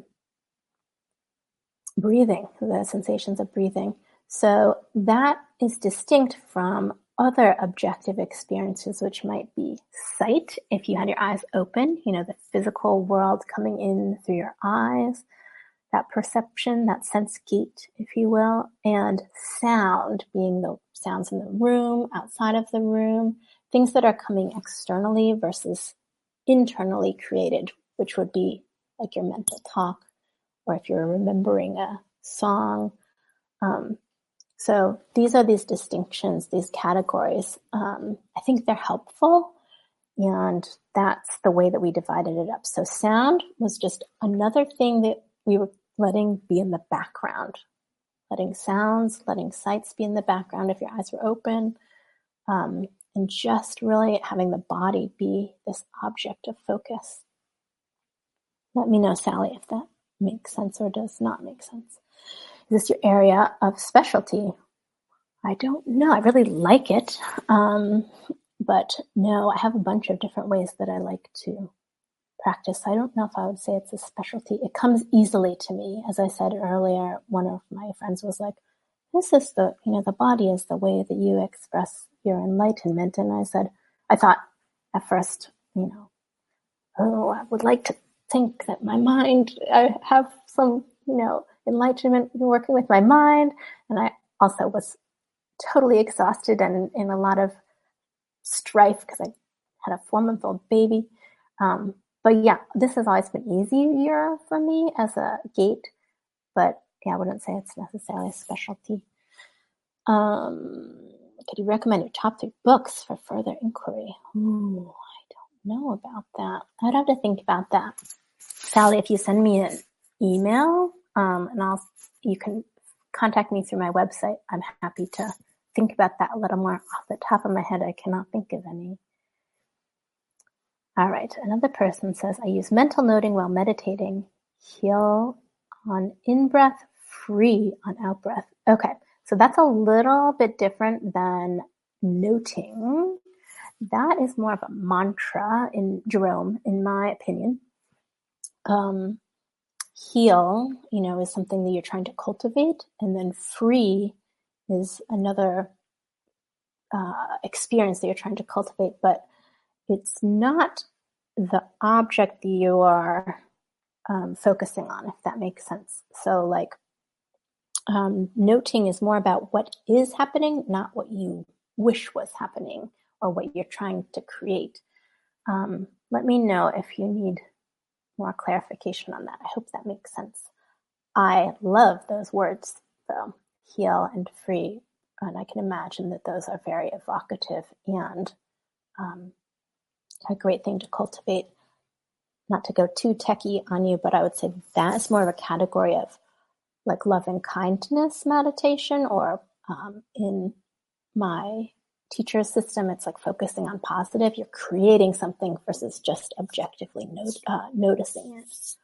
breathing, the sensations of breathing. So that is distinct from other objective experiences, which might be sight, if you had your eyes open, you know, the physical world coming in through your eyes, that perception, that sense gate, if you will, and sound being the sounds in the room, outside of the room, things that are coming externally versus internally created, which would be like your mental talk, or if you're remembering a song. Um, so these are these distinctions, these categories. Um, I think they're helpful, and that's the way that we divided it up. So sound was just another thing that we were letting be in the background, letting sounds, letting sights be in the background if your eyes were open, um, and just really having the body be this object of focus. Let me know, Sally, if that makes sense or does not make sense. Is this your area of specialty? I don't know. I really like it. Um, but no, I have a bunch of different ways that I like to practice. I don't know if I would say it's a specialty. It comes easily to me. As I said earlier, one of my friends was like, this is the, you know, the body is the way that you express your enlightenment. And I said, I thought at first, you know, oh, I would like to think that my mind, I have some, you know, enlightenment working with my mind. And I also was totally exhausted and in a lot of strife because I had a four-month-old baby. Um, but yeah, this has always been easier for me as a gate. But yeah, I wouldn't say it's necessarily a specialty. Um, could you recommend your top three books for further inquiry? Ooh, I don't know about that. I'd have to think about that. Sally, if you send me an email, um, and I'll, you can contact me through my website. I'm happy to think about that a little more. Off the top of my head, I cannot think of any. All right. Another person says, I use mental noting while meditating. Heal on in-breath, free on out-breath. Okay. So that's a little bit different than noting. That is more of a mantra in Jerome, in my opinion. Um, heal, you know, is something that you're trying to cultivate, and then free is another uh, experience that you're trying to cultivate, but it's not the object that you are um, focusing on, if that makes sense. So like um, noting is more about what is happening, not what you wish was happening or what you're trying to create. Um, let me know if you need more clarification on that. I hope that makes sense. I love those words, though, heal and free. And I can imagine that those are very evocative and um, a great thing to cultivate. Not to go too techie on you, but I would say that is more of a category of like love and kindness meditation, or um, in my teacher's system, it's like focusing on positive. You're creating something versus just objectively not- uh, noticing it.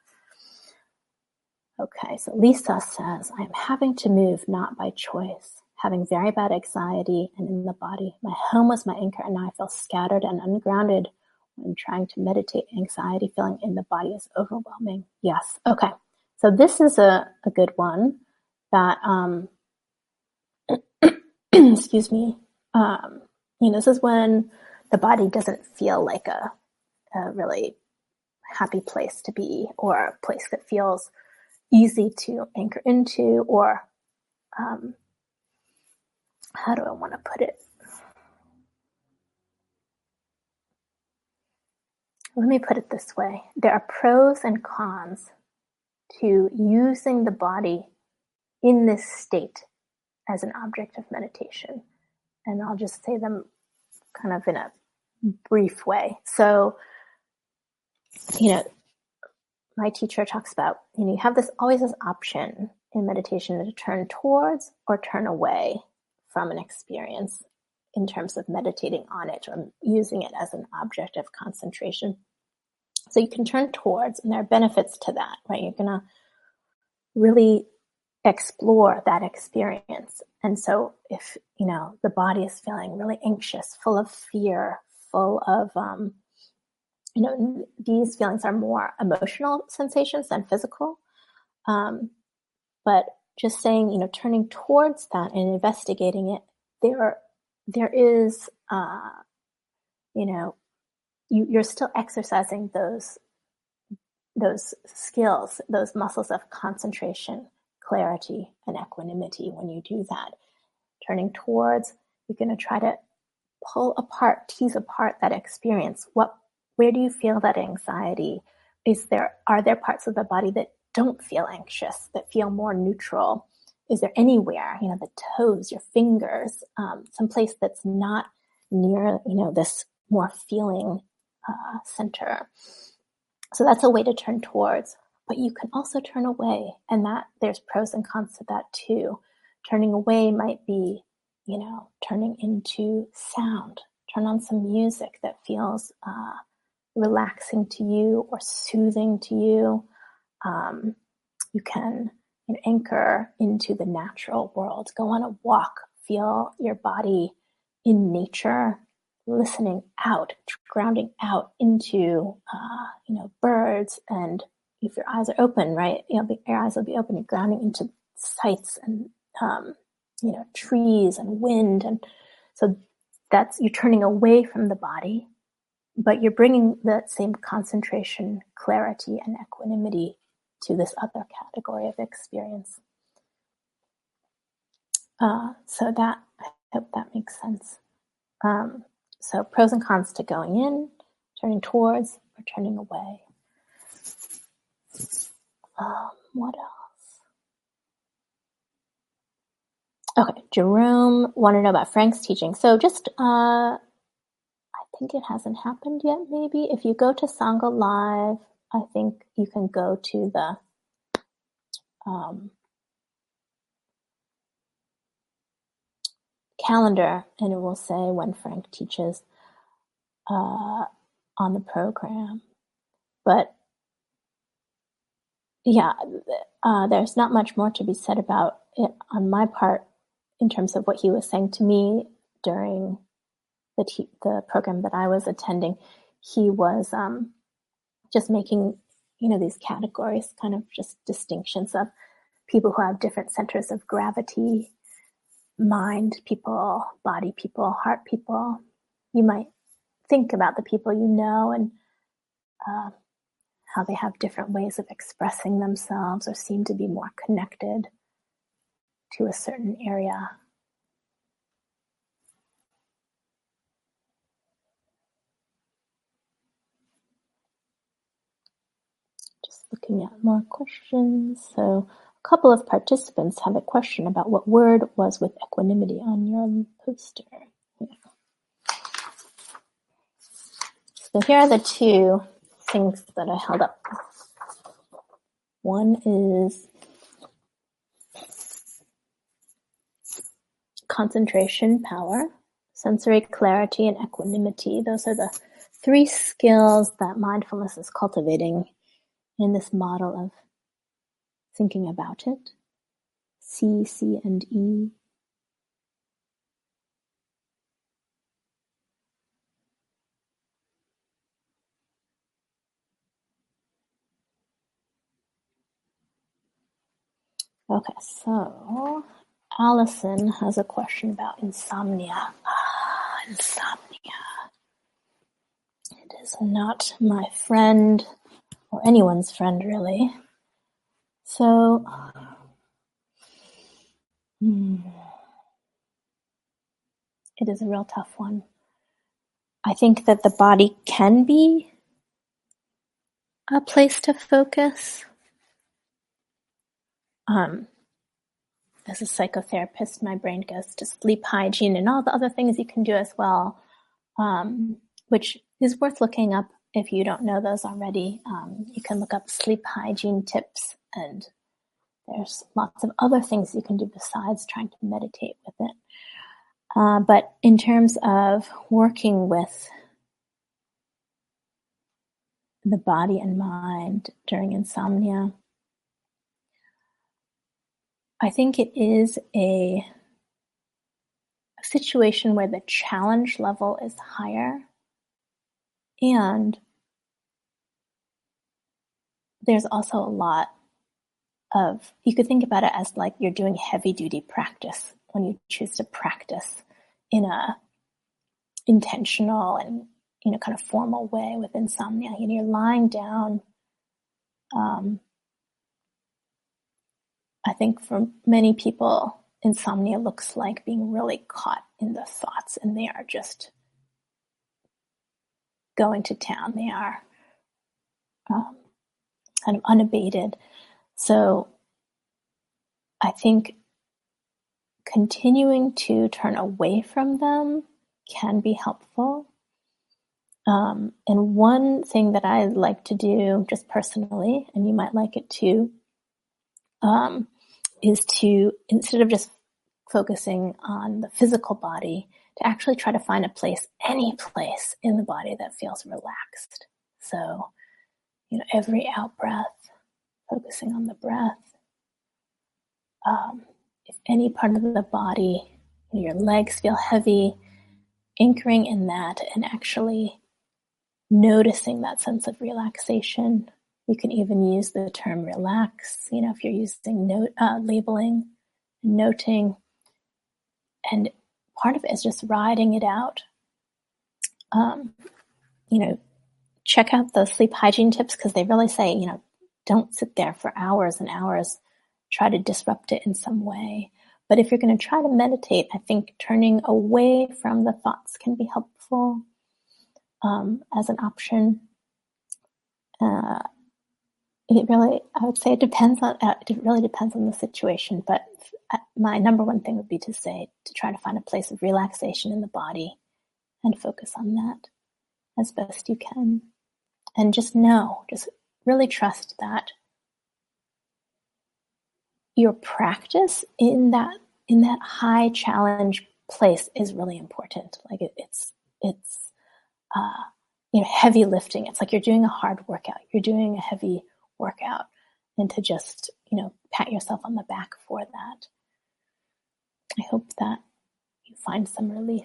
Okay, so Lisa says, I am having to move not by choice, having very bad anxiety and in the body. My home was my anchor, and now I feel scattered and ungrounded when trying to meditate. Anxiety feeling in the body is overwhelming. Yes, okay. So this is a, a good one that, um, excuse me, um, you know, this is when the body doesn't feel like a, a really happy place to be, or a place that feels easy to anchor into, or um, how do I want to put it? let me put it this way. There are pros and cons to using the body in this state as an object of meditation. And I'll just say them kind of in a brief way. So, you know, my teacher talks about, you know, you have this always this option in meditation to turn towards or turn away from an experience in terms of meditating on it or using it as an object of concentration. So you can turn towards, and there are benefits to that, right? You're going to really explore that experience. And so if, you know, the body is feeling really anxious, full of fear, full of, um, you know, these feelings are more emotional sensations than physical. Um, but just saying, you know, turning towards that and investigating it, there, there is, uh, you know, you, you're still exercising those, those skills, those muscles of concentration, clarity, and equanimity when you do that. Turning towards, you're going to try to pull apart, tease apart that experience. What, where do you feel that anxiety? Is there, are there parts of the body that don't feel anxious, that feel more neutral? Is there anywhere, you know, the toes, your fingers, um, someplace that's not near, you know, this more feeling uh, center? So that's a way to turn towards, but you can also turn away, and that there's pros and cons to that too. Turning away might be, you know, turning into sound. Turn on some music that feels uh, relaxing to you or soothing to you. Um, you can you know, anchor into the natural world. Go on a walk. Feel your body in nature, listening out, grounding out into, uh, you know, birds. And if your eyes are open, right, you know, your eyes will be open. You're grounding into sights and, um, you know, trees and wind. And so that's, you're turning away from the body, but you're bringing that same concentration, clarity, and equanimity to this other category of experience. Uh, so that, I hope that makes sense. Um, so pros and cons to going in, turning towards, or turning away. Um, what else? Okay, Jerome wanted to know about Frank's teaching. So just, uh, I think it hasn't happened yet, maybe. If you go to Sangha Live, I think you can go to the um, calendar, and it will say when Frank teaches uh, on the program. But yeah, uh, there's not much more to be said about it on my part in terms of what he was saying to me during the te- the program that I was attending. He was um, just making, you know, these categories, kind of just distinctions of people who have different centers of gravity, mind people, body people, heart people. You might think about the people you know and uh, how they have different ways of expressing themselves or seem to be more connected to a certain area. Just looking at more questions. So a couple of participants have a question about what word was with equanimity on your poster. Yeah. So here are the two things that I held up. One is concentration, power, sensory clarity, and equanimity. Those are the three skills that mindfulness is cultivating in this model of thinking about it. C, C, and E. Okay, so Allison has a question about insomnia. Ah, insomnia. It is not my friend, or anyone's friend, really. So, hmm, it is a real tough one. I think that the body can be a place to focus. Um, as a psychotherapist, my brain goes to sleep hygiene and all the other things you can do as well, um, which is worth looking up if you don't know those already. Um, you can look up sleep hygiene tips, and there's lots of other things you can do besides trying to meditate with it. Uh, but in terms of working with the body and mind during insomnia, I think it is a, a situation where the challenge level is higher, and there's also a lot of, you could think about it as like you're doing heavy duty practice when you choose to practice in a intentional and, you know, kind of formal way with insomnia. You know, you're lying down. Um, I think for many people, insomnia looks like being really caught in the thoughts, and they are just going to town. They are um, kind of unabated. So I think continuing to turn away from them can be helpful. Um, and one thing that I like to do just personally, and you might like it too, um, is to, instead of just focusing on the physical body, to actually try to find a place, any place in the body that feels relaxed. So, you know, every out breath, focusing on the breath. Um, if any part of the body, you know, your legs feel heavy, anchoring in that and actually noticing that sense of relaxation. You can even use the term relax, you know, if you're using note, uh, labeling, noting. And part of it is just riding it out. Um, you know, check out those sleep hygiene tips, because they really say, you know, don't sit there for hours and hours. Try to disrupt it in some way. But if you're going to try to meditate, I think turning away from the thoughts can be helpful um, as an option. Uh, it really, I would say it depends on, uh, it really depends on the situation. But my number one thing would be to say, to try to find a place of relaxation in the body and focus on that as best you can. And just know, just really trust that your practice in that in that high challenge place is really important. Like it, it's it's uh, you know, heavy lifting. It's like you're doing a hard workout. You're doing a heavy workout, and to just, you know, pat yourself on the back for that. I hope that you find some relief.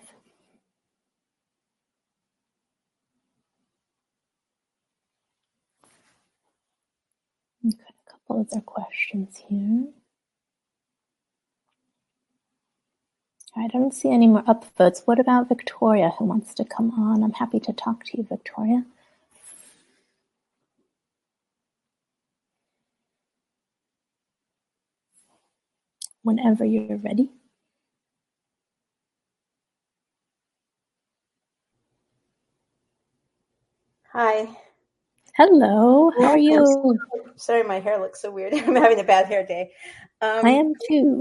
Okay, a couple other questions here. I don't see any more upvotes. What about Victoria, who wants to come on? I'm happy to talk to you, Victoria. Whenever you're ready. Hi. Hello. How are you? Sorry, my hair looks so weird. I'm having a bad hair day. Um, I am too.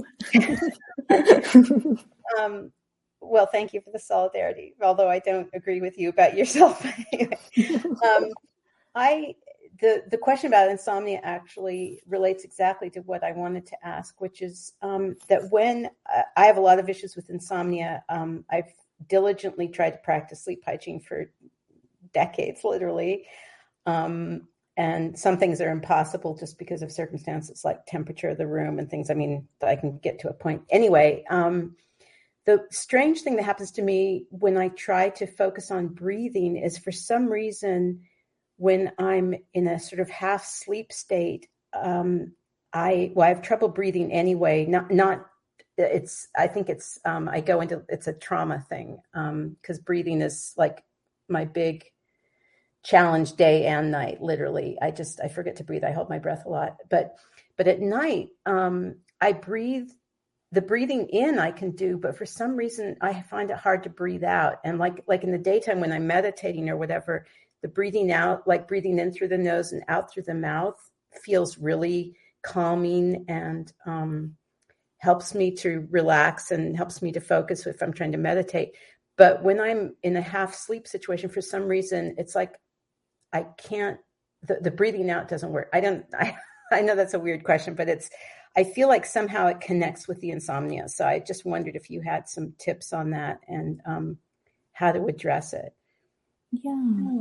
um, well, thank you for the solidarity, although I don't agree with you about yourself. um, I the the question about insomnia actually relates exactly to what I wanted to ask, which is um, that when uh, I have a lot of issues with insomnia, um, I've diligently tried to practice sleep hygiene for decades, literally. Um, and some things are impossible just because of circumstances like temperature of the room and things. I mean, I can get to a point. Anyway, um, the strange thing that happens to me when I try to focus on breathing is, for some reason, when I'm in a sort of half sleep state, um, I, well, I have trouble breathing anyway. Not, not, it's, I think it's, um, I go into, it's a trauma thing. Um, cause breathing is like my big challenge day and night. Literally. I just, I forget to breathe. I hold my breath a lot, but, but at night, um, I breathe. The breathing in I can do, but for some reason I find it hard to breathe out. And like, like in the daytime when I'm meditating or whatever, the breathing out, like breathing in through the nose and out through the mouth, feels really calming and um, helps me to relax and helps me to focus if I'm trying to meditate. But when I'm in a half sleep situation, for some reason, it's like I can't, the, the breathing out doesn't work. I don't, I, I know that's a weird question, but it's, I feel like somehow it connects with the insomnia. So I just wondered if you had some tips on that and um, how to address it. Yeah.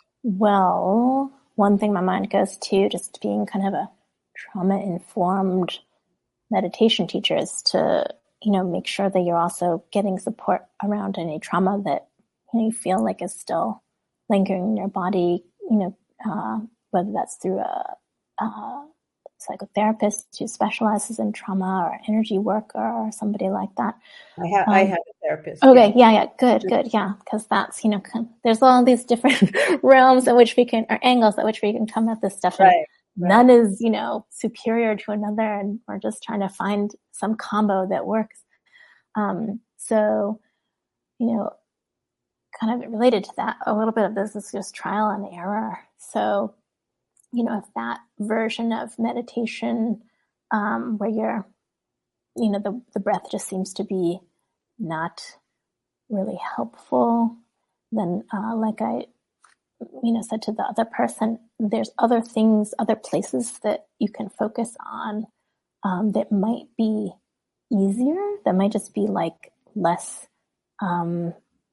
Well, one thing my mind goes to, just being kind of a trauma-informed meditation teacher, is to, you know, make sure that you're also getting support around any trauma that, you know, you feel like is still lingering in your body, you know, uh, whether that's through a, a psychotherapist who specializes in trauma, or energy worker, or somebody like that. I have, um, I have a therapist. Okay. Yeah. Yeah. Good. Good. Yeah. Cause that's, you know, there's all these different realms in which we can, or angles at which we can come at this stuff. And right, right. None is, you know, superior to another. And we're just trying to find some combo that works. Um, so, you know, kind of related to that, a little bit of this is just trial and error. So, you know, if that version of meditation, um, where you're, you know, the, the breath just seems to be not really helpful, then, uh, like I, you know, said to the other person, there's other things, other places that you can focus on, um, that might be easier, that might just be like less, um,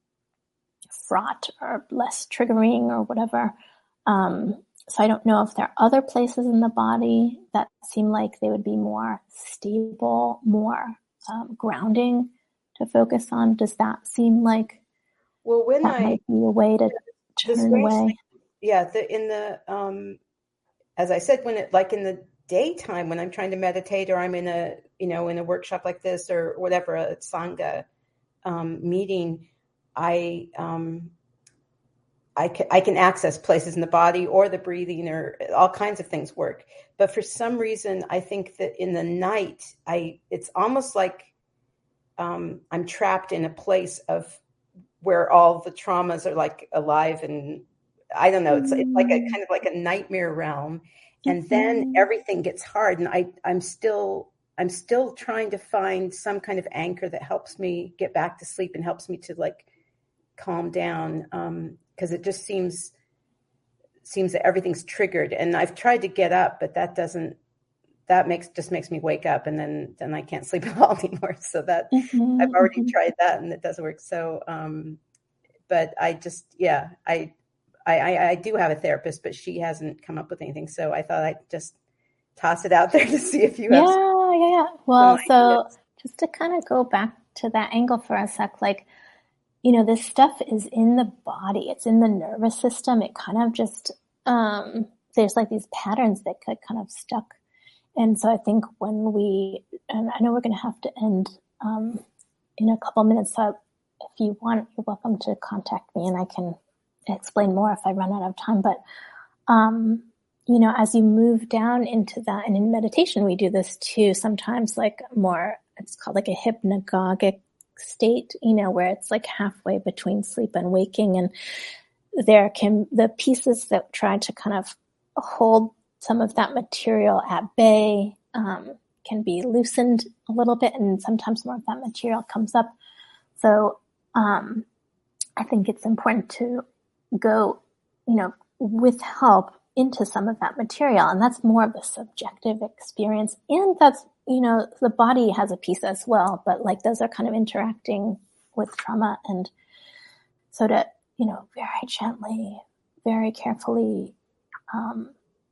fraught or less triggering or whatever. Um, so I don't know if there are other places in the body that seem like they would be more stable, more um, grounding to focus on. Does that seem like well, when that I, might be a way to turn away? Thing, yeah, the, in the, um, as I said, when it, like in the daytime, when I'm trying to meditate, or I'm in a, you know, in a workshop like this or whatever, a Sangha um, meeting, I, um, I can, I can access places in the body, or the breathing, or all kinds of things work. But for some reason, I think that in the night, I, it's almost like um, I'm trapped in a place of where all the traumas are like alive, and I don't know, it's, it's like a kind of like a nightmare realm. And mm-hmm. then everything gets hard, and I, I'm still, I'm still trying to find some kind of anchor that helps me get back to sleep and helps me to like calm down. Um, Because it just seems seems that everything's triggered, and I've tried to get up, but that doesn't. That makes just makes me wake up, and then then I can't sleep at all anymore. So that mm-hmm, I've already mm-hmm. tried that, and it doesn't work. So, um, but I just yeah, I, I I do have a therapist, but she hasn't come up with anything. So I thought I'd just toss it out there to see if you have. Yeah, some, yeah, yeah. Well, so ideas. Just to kind of go back to that angle for a sec, like. You know, this stuff is in the body. It's in the nervous system. It kind of just, um, there's like these patterns that get kind of stuck. And so I think when we, and I know we're going to have to end um, in a couple minutes. So if you want, you're welcome to contact me and I can explain more if I run out of time. But, um, you know, as you move down into that, and in meditation, we do this too, sometimes like more, it's called like a hypnagogic state, you know, where it's like halfway between sleep and waking. And there can, the pieces that try to kind of hold some of that material at bay, um, can be loosened a little bit, and sometimes more of that material comes up. So, um, I think it's important to go, you know, with help into some of that material. And that's more of a subjective experience. And that's, you know, the body has a piece as well, but like those are kind of interacting with trauma. And so to, you know, very gently, very carefully, um,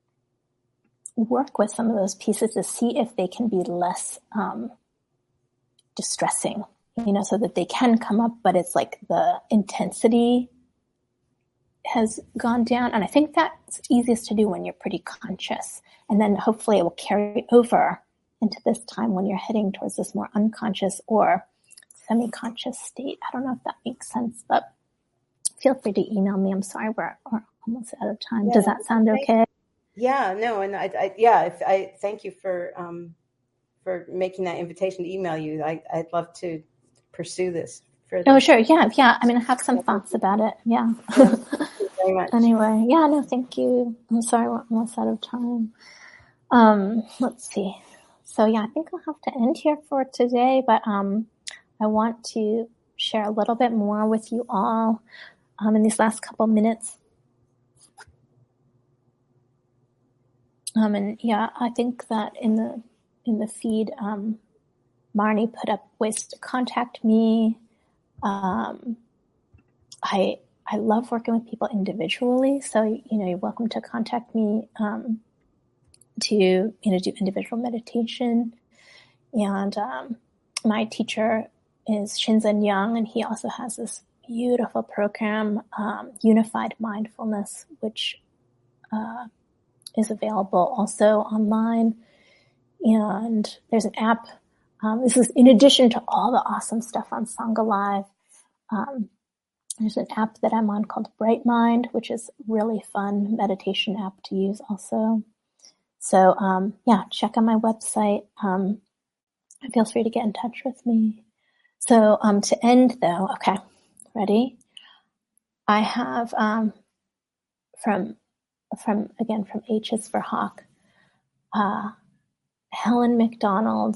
work with some of those pieces to see if they can be less, um, distressing, you know, so that they can come up, but it's like the intensity has gone down. And I think that's easiest to do when you're pretty conscious. And then hopefully it will carry over into this time when you're heading towards this more unconscious or semi-conscious state. I don't know if that makes sense, but feel free to email me. I'm sorry, we're, we're almost out of time. Yeah. Does that sound okay? Yeah, no. And I, I yeah, if, I thank you for, um, for making that invitation to email you. I, I'd love to pursue this for Oh, this. sure. Yeah. Yeah. I mean, I have some thoughts about it. Yeah. Yeah, thank you very much. Anyway. Yeah. No, thank you. I'm sorry we're almost out of time. Um, let's see. So yeah, I think I'll have to end here for today, but, um, I want to share a little bit more with you all, um, in these last couple minutes. Um, and yeah, I think that in the, in the feed, um, Marnie put up ways to contact me. Um, I, I love working with people individually. So, you know, you're welcome to contact me, um, to, you know, do individual meditation. And, um, my teacher is Shinzen Young, and he also has this beautiful program, um, Unified Mindfulness, which, uh, is available also online. And there's an app. Um, this is in addition to all the awesome stuff on Sangha Live. Um, there's an app that I'm on called Bright Mind, which is a really fun meditation app to use also. So, um, yeah, check out my website. Um, feel free to get in touch with me. So, um, to end though, okay, ready? I have, um, from, from, again, from H is for Hawk, uh, Helen McDonald,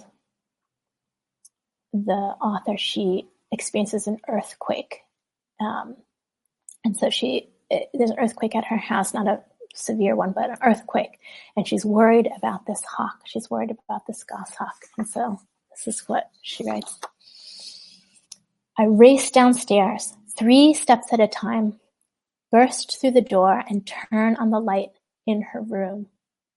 the author, she experiences an earthquake. Um, and so she, it, there's an earthquake at her house, not a severe one, but an earthquake. And she's worried about this hawk. She's worried about this goshawk. And so this is what she writes. I race downstairs, three steps at a time, burst through the door and turn on the light in her room.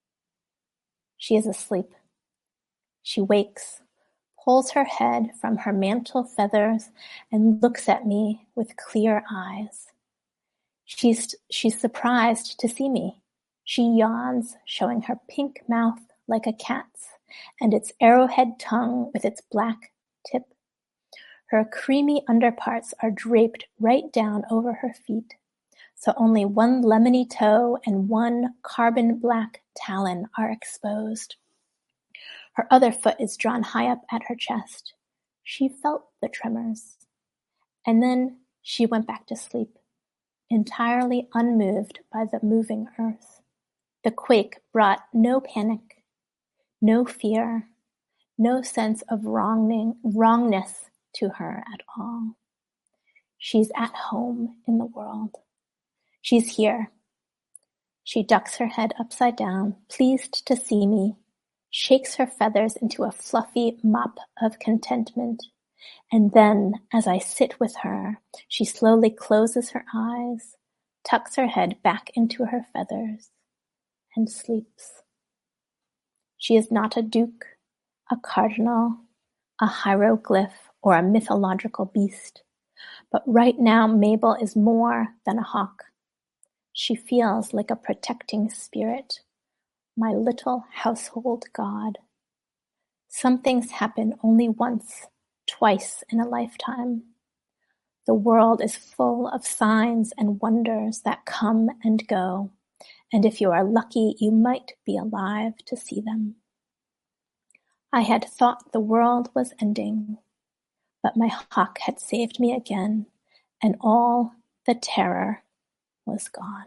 She is asleep. She wakes, pulls her head from her mantle feathers and looks at me with clear eyes. She's, she's surprised to see me. She yawns, showing her pink mouth like a cat's and its arrowhead tongue with its black tip. Her creamy underparts are draped right down over her feet, so only one lemony toe and one carbon black talon are exposed. Her other foot is drawn high up at her chest. She felt the tremors. And then she went back to sleep, entirely unmoved by the moving earth. The quake brought no panic, no fear, no sense of wronging, wrongness to her at all. She's at home in the world. She's here. She ducks her head upside down, pleased to see me, shakes her feathers into a fluffy mop of contentment, and then, as I sit with her, she slowly closes her eyes, tucks her head back into her feathers, and sleeps. She is not a duke, a cardinal, a hieroglyph, or a mythological beast, but right now Mabel is more than a hawk. She feels like a protecting spirit, my little household god. Some things happen only once, twice in a lifetime. The world is full of signs and wonders that come and go, and if you are lucky, you might be alive to see them. I had thought the world was ending, but my hawk had saved me again, and all the terror was gone.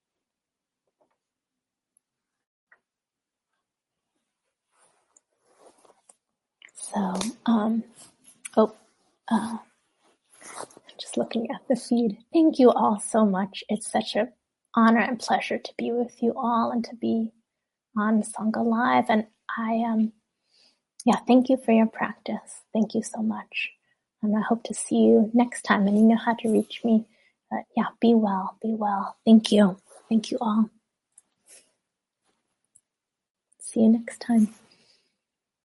So, um, oh, uh, just looking at the feed. Thank you all so much. It's such an honor and pleasure to be with you all and to be on Sangha Live. And I, um, yeah, thank you for your practice. Thank you so much. And I hope to see you next time. And you know how to reach me. But yeah, be well, be well. Thank you. Thank you all. See you next time.